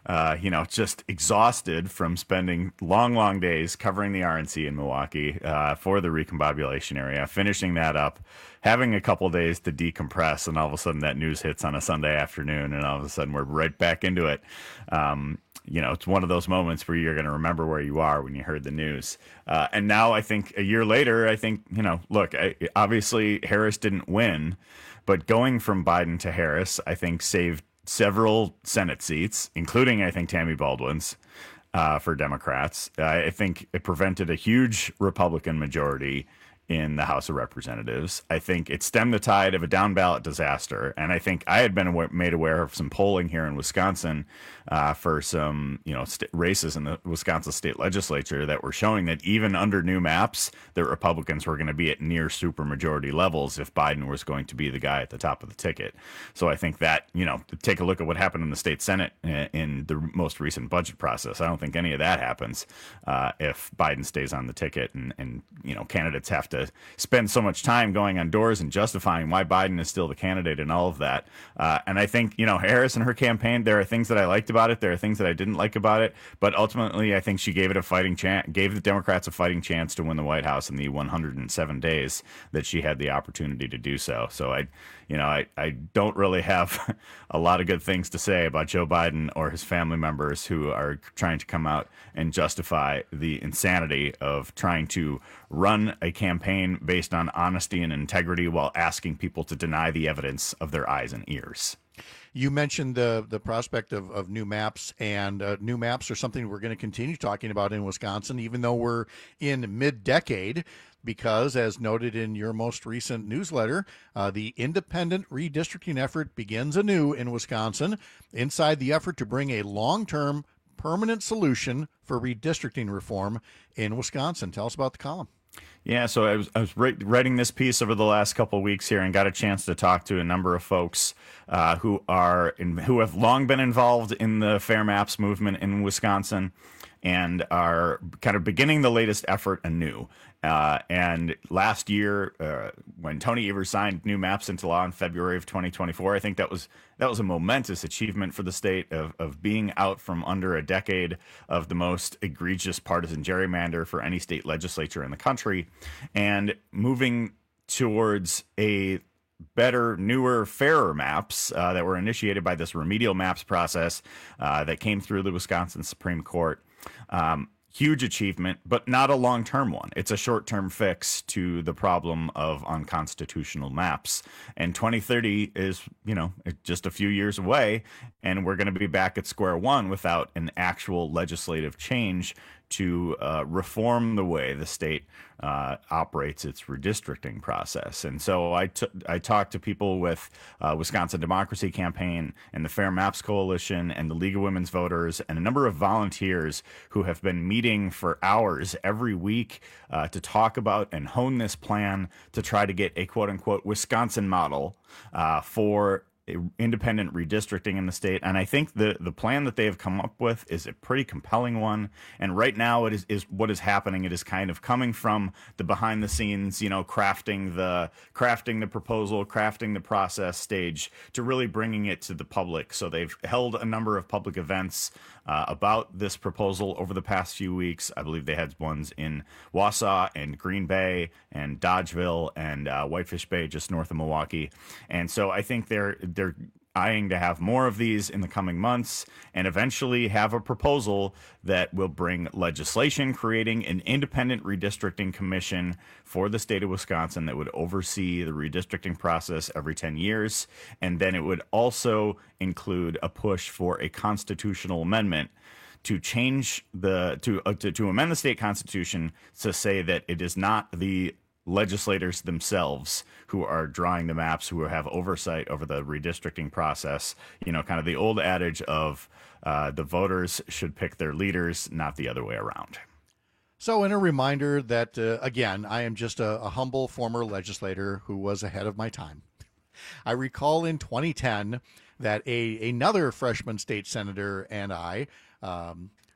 uh, you know, just exhausted from spending long, long days covering the R N C in Milwaukee uh, for the recombobulation area, finishing that up, having a couple days to decompress, and all of a sudden that news hits on a Sunday afternoon, and all of a sudden we're right back into it. Um, you know, it's one of those moments where you're going to remember where you are when you heard the news. Uh, and now I think a year later, I think, you know, look, I, obviously Harris didn't win, but going from Biden to Harris, I think saved several Senate seats, including, I think, Tammy Baldwin's uh, for Democrats. Uh, I think it prevented a huge Republican majority in the House of Representatives. I think it stemmed the tide of a down ballot disaster. And I think I had been awa- made aware of some polling here in Wisconsin uh, for some, you know, st- races in the Wisconsin state legislature that were showing that even under new maps, the Republicans were going to be at near supermajority levels if Biden was going to be the guy at the top of the ticket. So I think that, you know, take a look at what happened in the state Senate in, in the most recent budget process. I don't think any of that happens uh, if Biden stays on the ticket and, and, you know, candidates have to spend so much time going on doors and justifying why Biden is still the candidate and all of that. Uh, and I think, you know, Harris and her campaign, there are things that I liked about it. There are things that I didn't like about it. But ultimately, I think she gave it a fighting chance, gave the Democrats a fighting chance to win the White House in the one hundred seven days that she had the opportunity to do so. So I, you know, I, I don't really have a lot of good things to say about Joe Biden or his family members who are trying to come out and justify the insanity of trying to run a campaign based on honesty and integrity while asking people to deny the evidence of their eyes and ears. You mentioned the the prospect of, of new maps, and uh, new maps are something we're going to continue talking about in Wisconsin, even though we're in mid-decade, because, as noted in your most recent newsletter, uh, the independent redistricting effort begins anew in Wisconsin inside the effort to bring a long-term permanent solution for redistricting reform in Wisconsin. Tell us about the column. Yeah, so I was, I was writing this piece over the last couple of weeks here and got a chance to talk to a number of folks uh, who are in, who have long been involved in the Fair Maps movement in Wisconsin and are kind of beginning the latest effort anew. Uh, and last year, uh, when Tony Evers signed new maps into law in February of twenty twenty-four, I think that was that was a momentous achievement for the state of, of being out from under a decade of the most egregious partisan gerrymander for any state legislature in the country, and moving towards a better, newer, fairer maps uh, that were initiated by this remedial maps process uh, that came through the Wisconsin Supreme Court. Um, Huge achievement, but not a long-term one. It's a short-term fix to the problem of unconstitutional maps. And twenty thirty is, you know, just a few years away, and we're going to be back at square one without an actual legislative change to uh, reform the way the state uh, operates its redistricting process. And so I, t- I talked to people with uh, Wisconsin Democracy Campaign and the Fair Maps Coalition and the League of Women's Voters and a number of volunteers who have been meeting for hours every week uh, to talk about and hone this plan to try to get a quote-unquote Wisconsin model uh, for independent redistricting in the state. And I think the the plan that they have come up with is a pretty compelling one. And right now it is, is what is happening. It is kind of coming from the behind the scenes, you know, crafting the crafting the proposal, crafting the process stage to really bringing it to the public. So they've held a number of public events uh, about this proposal over the past few weeks. I believe they had ones in Wausau and Green Bay and Dodgeville and uh, Whitefish Bay, just north of Milwaukee. And so I think they're they're eyeing to have more of these in the coming months and eventually have a proposal that will bring legislation creating an independent redistricting commission for the state of Wisconsin that would oversee the redistricting process every ten years. And then it would also include a push for a constitutional amendment to change the to, uh, to to amend the state constitution to say that it is not the legislators themselves who are drawing the maps, who have oversight over the redistricting process. You know, kind of the old adage of uh, the voters should pick their leaders, not the other way around. So, in a reminder that, uh, again, I am just a, a humble former legislator who was ahead of my time. I recall in twenty ten that a another freshman state senator and I um,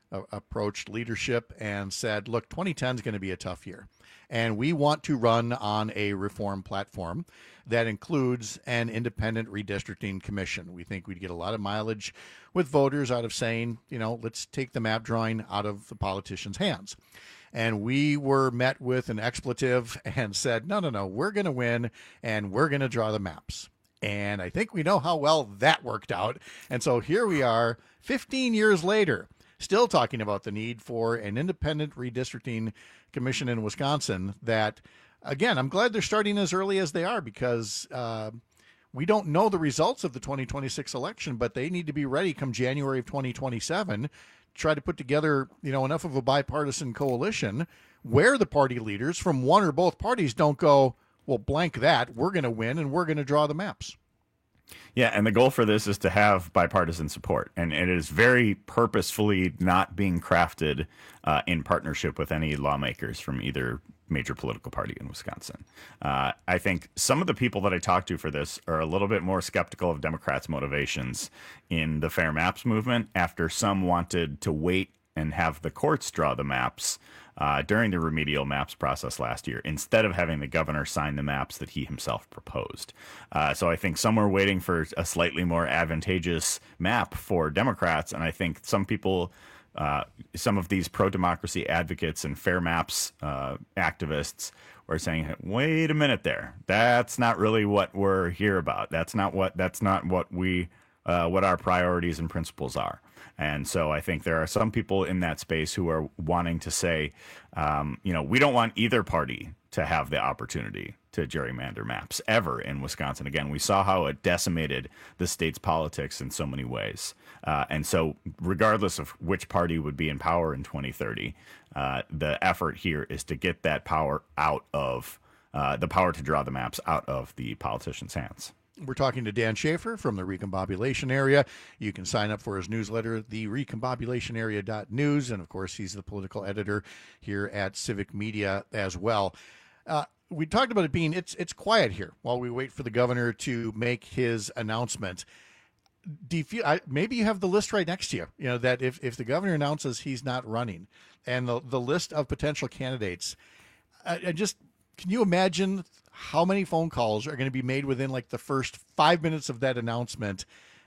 uh, approached leadership and said, look, twenty ten is going to be a tough year. And we want to run on a reform platform that includes an independent redistricting commission. We think we'd get a lot of mileage with voters out of saying, you know, let's take the map drawing out of the politicians' hands. And we were met with an expletive and said, no, no, no, we're going to win and we're going to draw the maps. And I think we know how well that worked out. And so here we are fifteen years later, still talking about the need for an independent redistricting commission in Wisconsin that, again, I'm glad they're starting as early as they are because uh, we don't know the results of the twenty twenty-six election, but they need to be ready come January of twenty twenty-seven, try to put together, you know, enough of a bipartisan coalition where the party leaders from one or both parties don't go, well, blank that, we're going to win and we're going to draw the maps. Yeah, and the goal for this is to have bipartisan support, and it is very purposefully not being crafted uh, in partnership with any lawmakers from either major political party in Wisconsin. Uh, I think some of the people that I talked to for this are a little bit more skeptical of Democrats' motivations in the Fair Maps movement after some wanted to wait and have the courts draw the maps uh, during the remedial maps process last year, instead of having the governor sign the maps that he himself proposed. Uh, so I think some were waiting for a slightly more advantageous map for Democrats, and I think some people, uh, some of these pro-democracy advocates and fair maps uh, activists were saying, wait a minute there, that's not really what we're here about. That's not what, that's not what we, uh, what our priorities and principles are. And so I think there are some people in that space who are wanting to say, um, you know, we don't want either party to have the opportunity to gerrymander maps ever in Wisconsin. Again, we saw how it decimated the state's politics in so many ways. Uh, and so regardless of which party would be in power in twenty thirty, uh, the effort here is to get that power out of, uh, the power to draw the maps out of the politicians' hands. We're talking to Dan Schaefer from the Recombobulation Area. You can sign up for his newsletter, the recombobulation area dot news. And, of course, he's the political editor here at Civic Media as well. Uh, we talked about it being, it's it's quiet here while we wait for the governor to make his announcement. Do you feel, I, maybe you have the list right next to you, you know, that if, if the governor announces he's not running and the, the list of potential candidates, I, I just, can you imagine how many phone calls are going to be made within like the first five minutes of that announcement?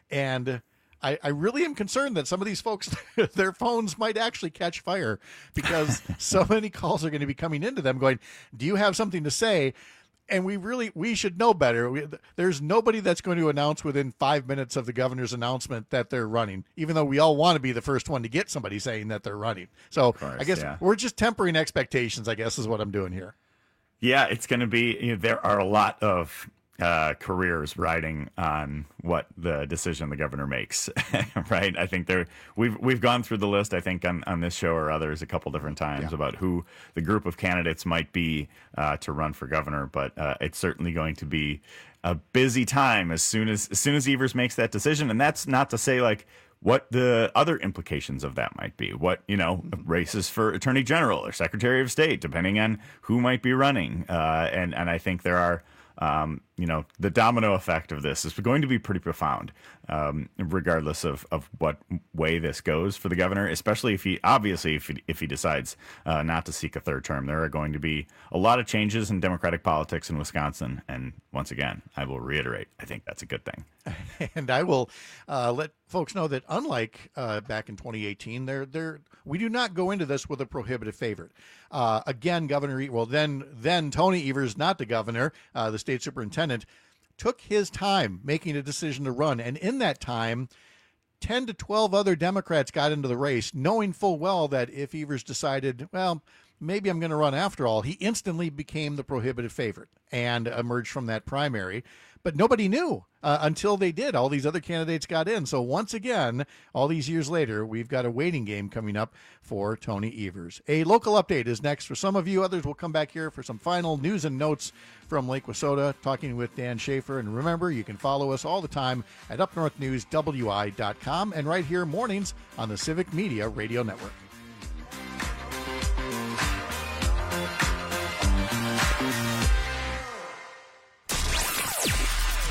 And I, I really am concerned that some of these folks, their phones might actually catch fire because so many calls are going to be coming into them going, do you have something to say? And we really, we should know better. We, there's nobody that's going to announce within five minutes of the governor's announcement that they're running, even though we all want to be the first one to get somebody saying that they're running. So course, I guess yeah. we're just tempering expectations, I guess is what I'm doing here. Yeah, it's going to be, you know, there are a lot of uh, careers riding on what the decision the governor makes, right? I think there we've we've gone through the list, I think, on, on this show or others a couple different times yeah. about who the group of candidates might be uh, to run for governor, but uh, it's certainly going to be a busy time as soon as as soon as Evers makes that decision. And that's not to say like what the other implications of that might be. What, you know, races for attorney general or secretary of state, depending on who might be running. Uh, and, and I think there are, um, you know, the domino effect of this is going to be pretty profound, um, regardless of, of what way this goes for the governor, especially if he, obviously, if he, if he decides uh, not to seek a third term. There are going to be a lot of changes in Democratic politics in Wisconsin. And once again, I will reiterate, I think that's a good thing. And I will uh, let folks know that unlike uh, back in twenty eighteen, they're, they're, we do not go into this with a prohibitive favorite. Uh, again, Governor, well, then then Tony Evers, not the governor, uh, the state superintendent, took his time making a decision to run. And in that time, ten to twelve other Democrats got into the race, knowing full well that if Evers decided, well, maybe I'm going to run after all, he instantly became the prohibitive favorite and emerged from that primary. But nobody knew uh, until they did. All these other candidates got in. So once again, all these years later, we've got a waiting game coming up for Tony Evers. A local update is next for some of you. Others will come back here for some final news and notes from Lake Wissota, talking with Dan Schaefer. And remember, you can follow us all the time at up north news w i dot com and right here mornings on the Civic Media Radio Network.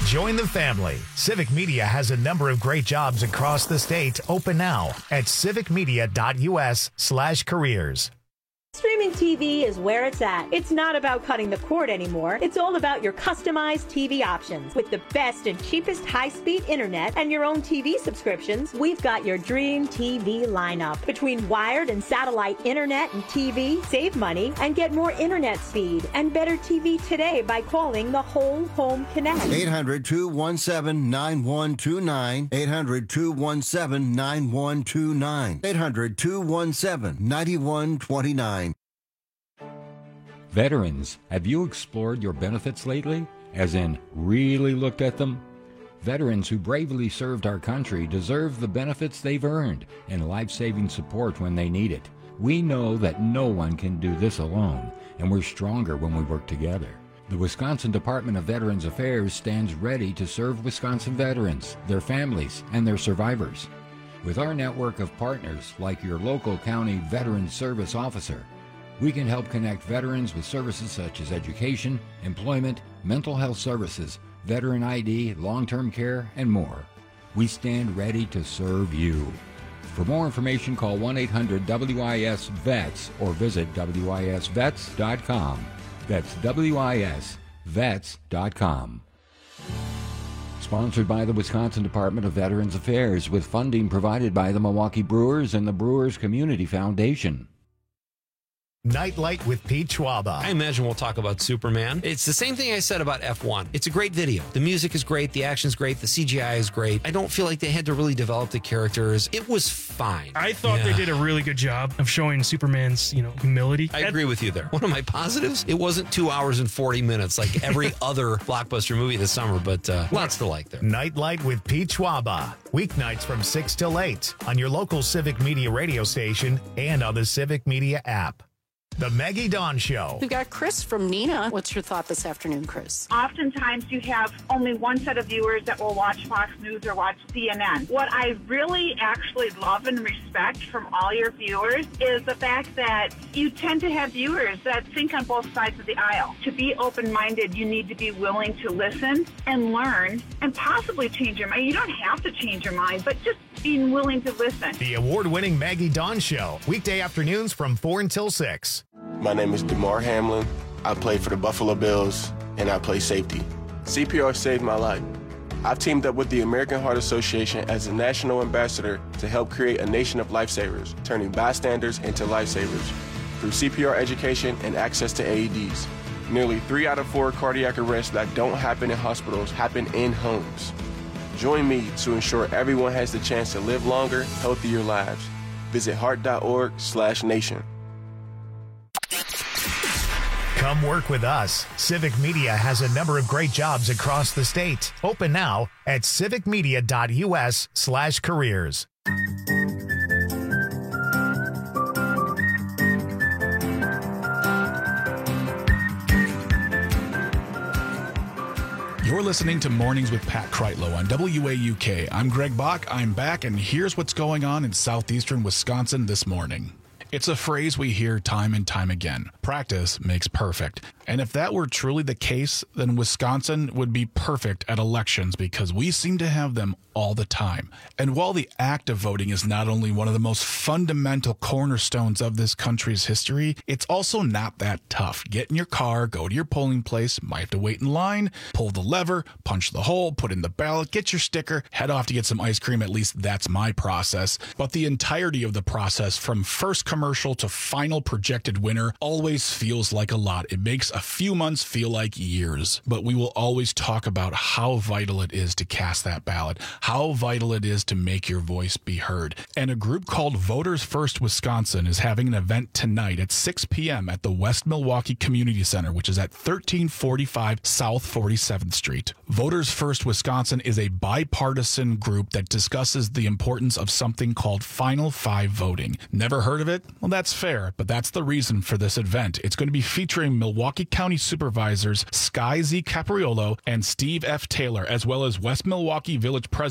Join the family. Civic Media has a number of great jobs across the state. Open now at civicmedia.us slash careers. Streaming T V is where it's at. It's not about cutting the cord anymore. It's all about your customized T V options. With the best and cheapest high-speed internet and your own T V subscriptions, we've got your dream T V lineup. Between wired and satellite internet and T V, save money and get more internet speed and better T V today by calling the Whole Home Connect. eight hundred, two one seven, nine one two nine. eight hundred, two one seven, nine one two nine. eight hundred, two one seven, nine one two nine. Veterans, have you explored your benefits lately? As in, really looked at them? Veterans who bravely served our country deserve the benefits they've earned and life-saving support when they need it. We know that no one can do this alone, and we're stronger when we work together. The Wisconsin Department of Veterans Affairs stands ready to serve Wisconsin veterans, their families, and their survivors. With our network of partners, like your local county Veterans Service Officer, we can help connect veterans with services such as education, employment, mental health services, veteran I D, long-term care, and more. We stand ready to serve you. For more information, call one eight hundred W I S vets or visit W I S vets dot com. That's W I S vets dot com. Sponsored by the Wisconsin Department of Veterans Affairs with funding provided by the Milwaukee Brewers and the Brewers Community Foundation. Nightlight with Pete Schwaba. I imagine we'll talk about Superman. It's the same thing I said about F one. It's a great video. The music is great. The action's great. The C G I is great. I don't feel like they had to really develop the characters. It was fine. I thought yeah. they did a really good job of showing Superman's, you know, humility. I agree with you there. One of my positives, it wasn't two hours and forty minutes like every other blockbuster movie this summer, but uh, lots to like there. Nightlight with Pete Schwaba. Weeknights from six till eight on your local Civic Media radio station and on the Civic Media app. The Maggie Dawn Show. We've got Chris from Neenah. What's your thought this afternoon, Chris? Oftentimes you have only one set of viewers that will watch Fox News or watch C N N. What I really actually love and respect from all your viewers is the fact that you tend to have viewers that think on both sides of the aisle. To be open-minded, you need to be willing to listen and learn and possibly change your mind. You don't have to change your mind, but just being willing to listen. The award-winning Maggie Dawn Show. Weekday afternoons from four until six. My name is DeMar Hamlin. I play for the Buffalo Bills, and I play safety. C P R saved my life. I've teamed up with the American Heart Association as a national ambassador to help create a nation of lifesavers, turning bystanders into lifesavers. Through C P R education and access to A E Ds, nearly three out of four cardiac arrests that don't happen in hospitals happen in homes. Join me to ensure everyone has the chance to live longer, healthier lives. Visit heart.org slash nation. Come work with us. Civic Media has a number of great jobs across the state. Open now at civicmedia.us slash careers. You're listening to Mornings with Pat Kreitlow on W A U K. I'm Greg Bach. I'm back, and here's what's going on in southeastern Wisconsin this morning. It's a phrase we hear time and time again. Practice makes perfect. And if that were truly the case, then Wisconsin would be perfect at elections because we seem to have them all the time. And while the act of voting is not only one of the most fundamental cornerstones of this country's history, it's also not that tough. Get in your car, go to your polling place, might have to wait in line, pull the lever, punch the hole, put in the ballot, get your sticker, head off to get some ice cream. At least that's my process. But the entirety of the process, from first commercial to final projected winner, always feels like a lot. It makes a few months feel like years. But we will always talk about how vital it is to cast that ballot, how vital it is to make your voice be heard. And a group called Voters First Wisconsin is having an event tonight at six p.m. at the West Milwaukee Community Center, which is at thirteen forty-five South forty-seventh Street. Voters First Wisconsin is a bipartisan group that discusses the importance of something called Final Five voting. Never heard of it? Well, that's fair, but that's the reason for this event. It's going to be featuring Milwaukee County Supervisors Sky Z. Capriolo and Steve F. Taylor, as well as West Milwaukee Village President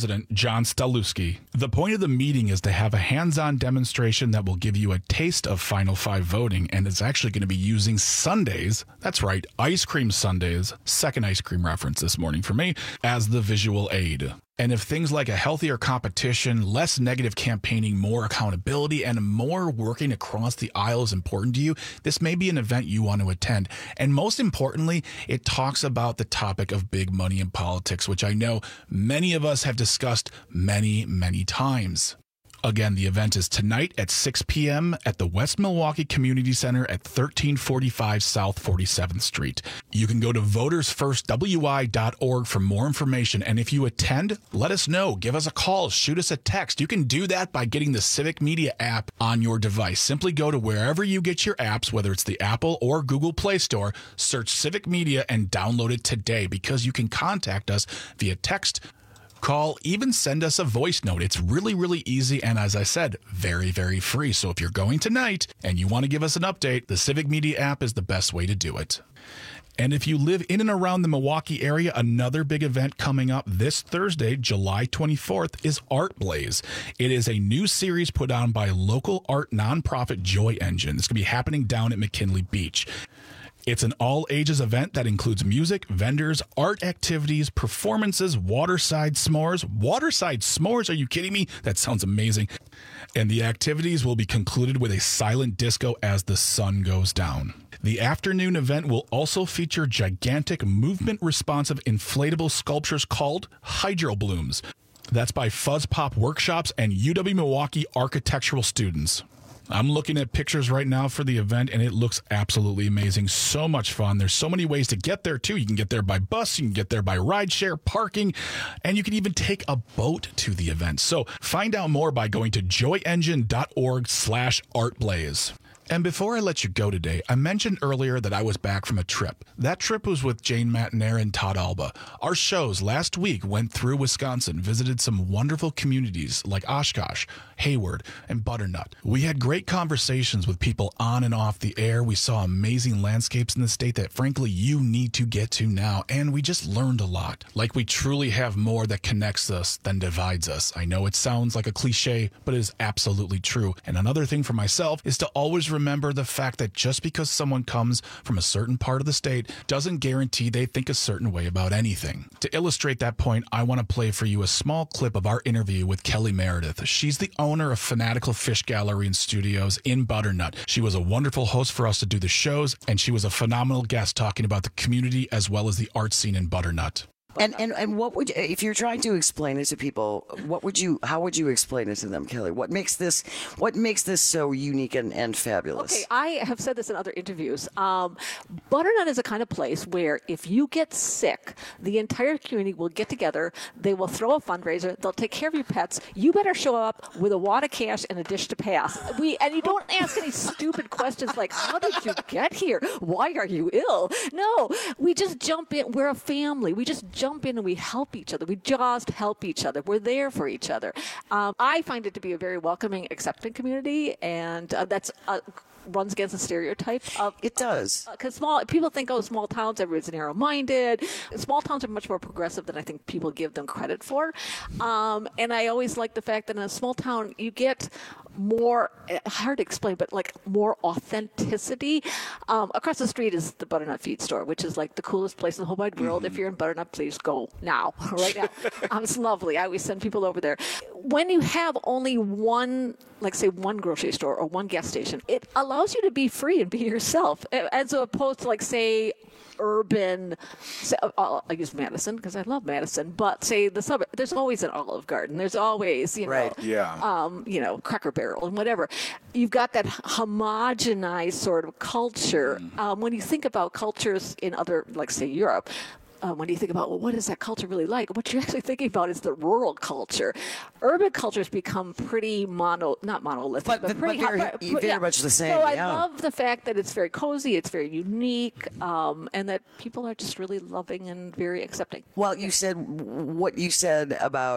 President John Stalusky. The point of the meeting is to have a hands-on demonstration that will give you a taste of Final Five voting, and it's actually going to be using Sundays, that's right, ice cream Sundays, second ice cream reference this morning for me, as the visual aid. And if things like a healthier competition, less negative campaigning, more accountability, and more working across the aisle is important to you, this may be an event you want to attend. And most importantly, it talks about the topic of big money in politics, which I know many of us have discussed many, many times. Again, the event is tonight at six p.m. at the West Milwaukee Community Center at thirteen forty-five South forty-seventh Street. You can go to voters first w i dot org for more information. And if you attend, let us know. Give us a call. Shoot us a text. You can do that by getting the Civic Media app on your device. Simply go to wherever you get your apps, whether it's the Apple or Google Play Store, search Civic Media and download it today, because you can contact us via text, call, even send us a voice note. It's really, really easy. And as I said, very, very free. So if you're going tonight and you want to give us an update, the Civic Media app is the best way to do it. And if you live in and around the Milwaukee area, another big event coming up this Thursday, July twenty-fourth, is Art Blaze. It is a new series put on by local art nonprofit Joy Engine. It's going to be happening down at McKinley Beach. It's an all-ages event that includes music, vendors, art activities, performances, waterside s'mores. Waterside s'mores? Are you kidding me? That sounds amazing. And the activities will be concluded with a silent disco as the sun goes down. The afternoon event will also feature gigantic movement-responsive inflatable sculptures called Hydro Blooms. That's by Fuzz Pop Workshops and U W-Milwaukee architectural students. I'm looking at pictures right now for the event, and it looks absolutely amazing. So much fun. There's so many ways to get there, too. You can get there by bus, you can get there by rideshare, parking, and you can even take a boat to the event. So find out more by going to joyengine.org slash artblaze. And before I let you go today, I mentioned earlier that I was back from a trip. That trip was with Jane Matanair and Todd Alba. Our shows last week went through Wisconsin, visited some wonderful communities like Oshkosh, Hayward, and Butternut. We had great conversations with people on and off the air. We saw amazing landscapes in the state that, frankly, you need to get to now. And we just learned a lot. Like we truly have more that connects us than divides us. I know it sounds like a cliche, but it is absolutely true. And another thing for myself is to always remember the fact that just because someone comes from a certain part of the state doesn't guarantee they think a certain way about anything. To illustrate that point, I want to play for you a small clip of our interview with Kelly Meredith. She's the owner of Fanatical Fish Gallery and Studios in Butternut. She was a wonderful host for us to do the shows, and she was a phenomenal guest talking about the community as well as the art scene in Butternut. And, and and what would, if you're trying to explain it to people, what would you, how would you explain it to them, Kelly? What makes this, what makes this so unique and, and fabulous? Okay, I have said this in other interviews. Um, Butternut is a kind of place where if you get sick, the entire community will get together, they will throw a fundraiser, they'll take care of your pets. You better show up with a wad of cash and a dish to pass. We and you don't ask any stupid questions like, how did you get here? Why are you ill? No, we just jump in. We're a family. We just jump in and we help each other. We just help each other. We're there for each other. Um, I find it to be a very welcoming, accepting community, and uh, that's uh, runs against the stereotype of it does because uh, small people think, oh, small towns, everyone's narrow-minded. Small towns are much more progressive than I think people give them credit for. Um, and I always like the fact that in a small town you get more, hard to explain, but like more authenticity. Um, across the street is the Butternut Feed Store, which is like the coolest place in the whole wide world. Mm-hmm. If you're in Butternut, please go now, right now. um, it's lovely. I always send people over there. When you have only one, like say one grocery store or one gas station, it allows you to be free and be yourself, as opposed to like say urban, say, I'll, I'll use Madison because I love Madison, but say the suburb, there's always an Olive Garden. There's always, you know, right. yeah. um, you know, Cracker Barrel and whatever. You've got that homogenized sort of culture. Mm. Um, when you think about cultures in other, like say Europe, Uh, when you think about, well, what is that culture really like? What you're actually thinking about is the rural culture. Urban cultures become pretty mono, not monolithic, but, but, pretty but very, hot, very yeah. much the same. So I yeah. love the fact that it's very cozy, it's very unique, um, and that people are just really loving and very accepting. Well, you said what you said about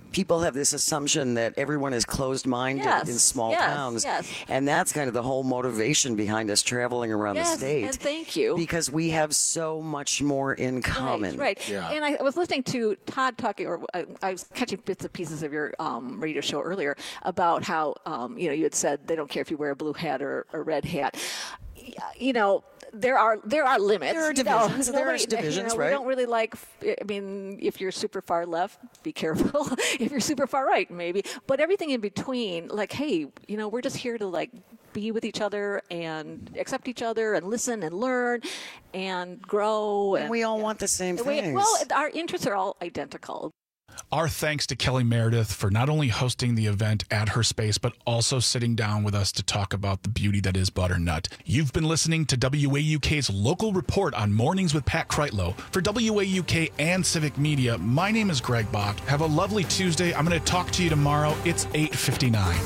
people have this assumption that everyone is closed-minded Yes, in small yes, towns. yes. And that's kind of the whole motivation behind us traveling around Yes, the state. and thank you. Because we have so much more in common. Right, right. And I was listening to Todd talking, or I, I was catching bits and pieces of your um, radio show earlier about how, um, you know, you had said they don't care if you wear a blue hat or a red hat. You know, there are there are limits. There are you know. divisions. There are Nobody- divisions, you know, right? We don't really like. I mean, if you're super far left, be careful. If you're super far right, maybe. But everything in between, like, hey, you know, we're just here to like be with each other and accept each other and listen and learn and grow. And we all want the same we- things. Well, our interests are all identical. Our thanks to Kelly Meredith for not only hosting the event at her space, but also sitting down with us to talk about the beauty that is Butternut. You've been listening to W A U K's local report on Mornings with Pat Kreitlow. For W A U K and Civic Media, my name is Greg Bach. Have a lovely Tuesday. I'm going to talk to you tomorrow. It's eight fifty-nine.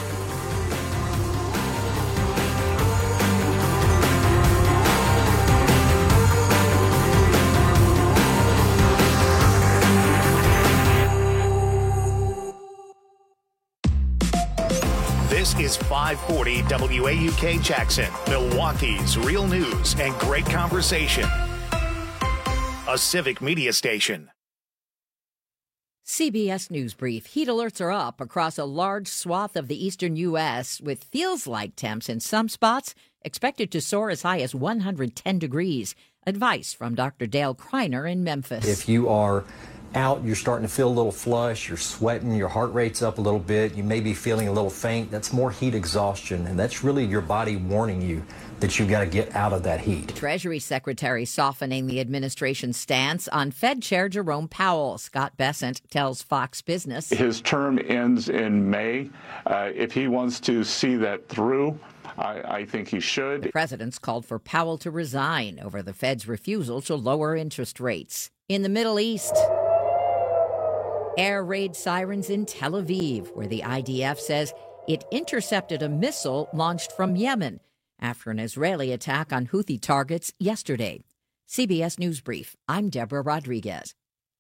This is five forty W A U K Jackson, Milwaukee's real news and great conversation. A Civic Media station. C B S News Brief. Heat alerts are up across a large swath of the eastern U S with feels-like temps in some spots expected to soar as high as one hundred ten degrees. Advice from Doctor Dale Kreiner in Memphis. If you are out, you're starting to feel a little flush, you're sweating, your heart rate's up a little bit, you may be feeling a little faint, that's more heat exhaustion, and that's really your body warning you that you've got to get out of that heat. Treasury Secretary softening the administration's stance on Fed Chair Jerome Powell. Scott Bessent tells Fox Business. His term ends in May. Uh, if he wants to see that through, I, I think he should. The president's called for Powell to resign over the Fed's refusal to lower interest rates. In the Middle East, air raid sirens in Tel Aviv, where the I D F says it intercepted a missile launched from Yemen after an Israeli attack on Houthi targets yesterday. C B S News Brief. I'm Deborah Rodriguez.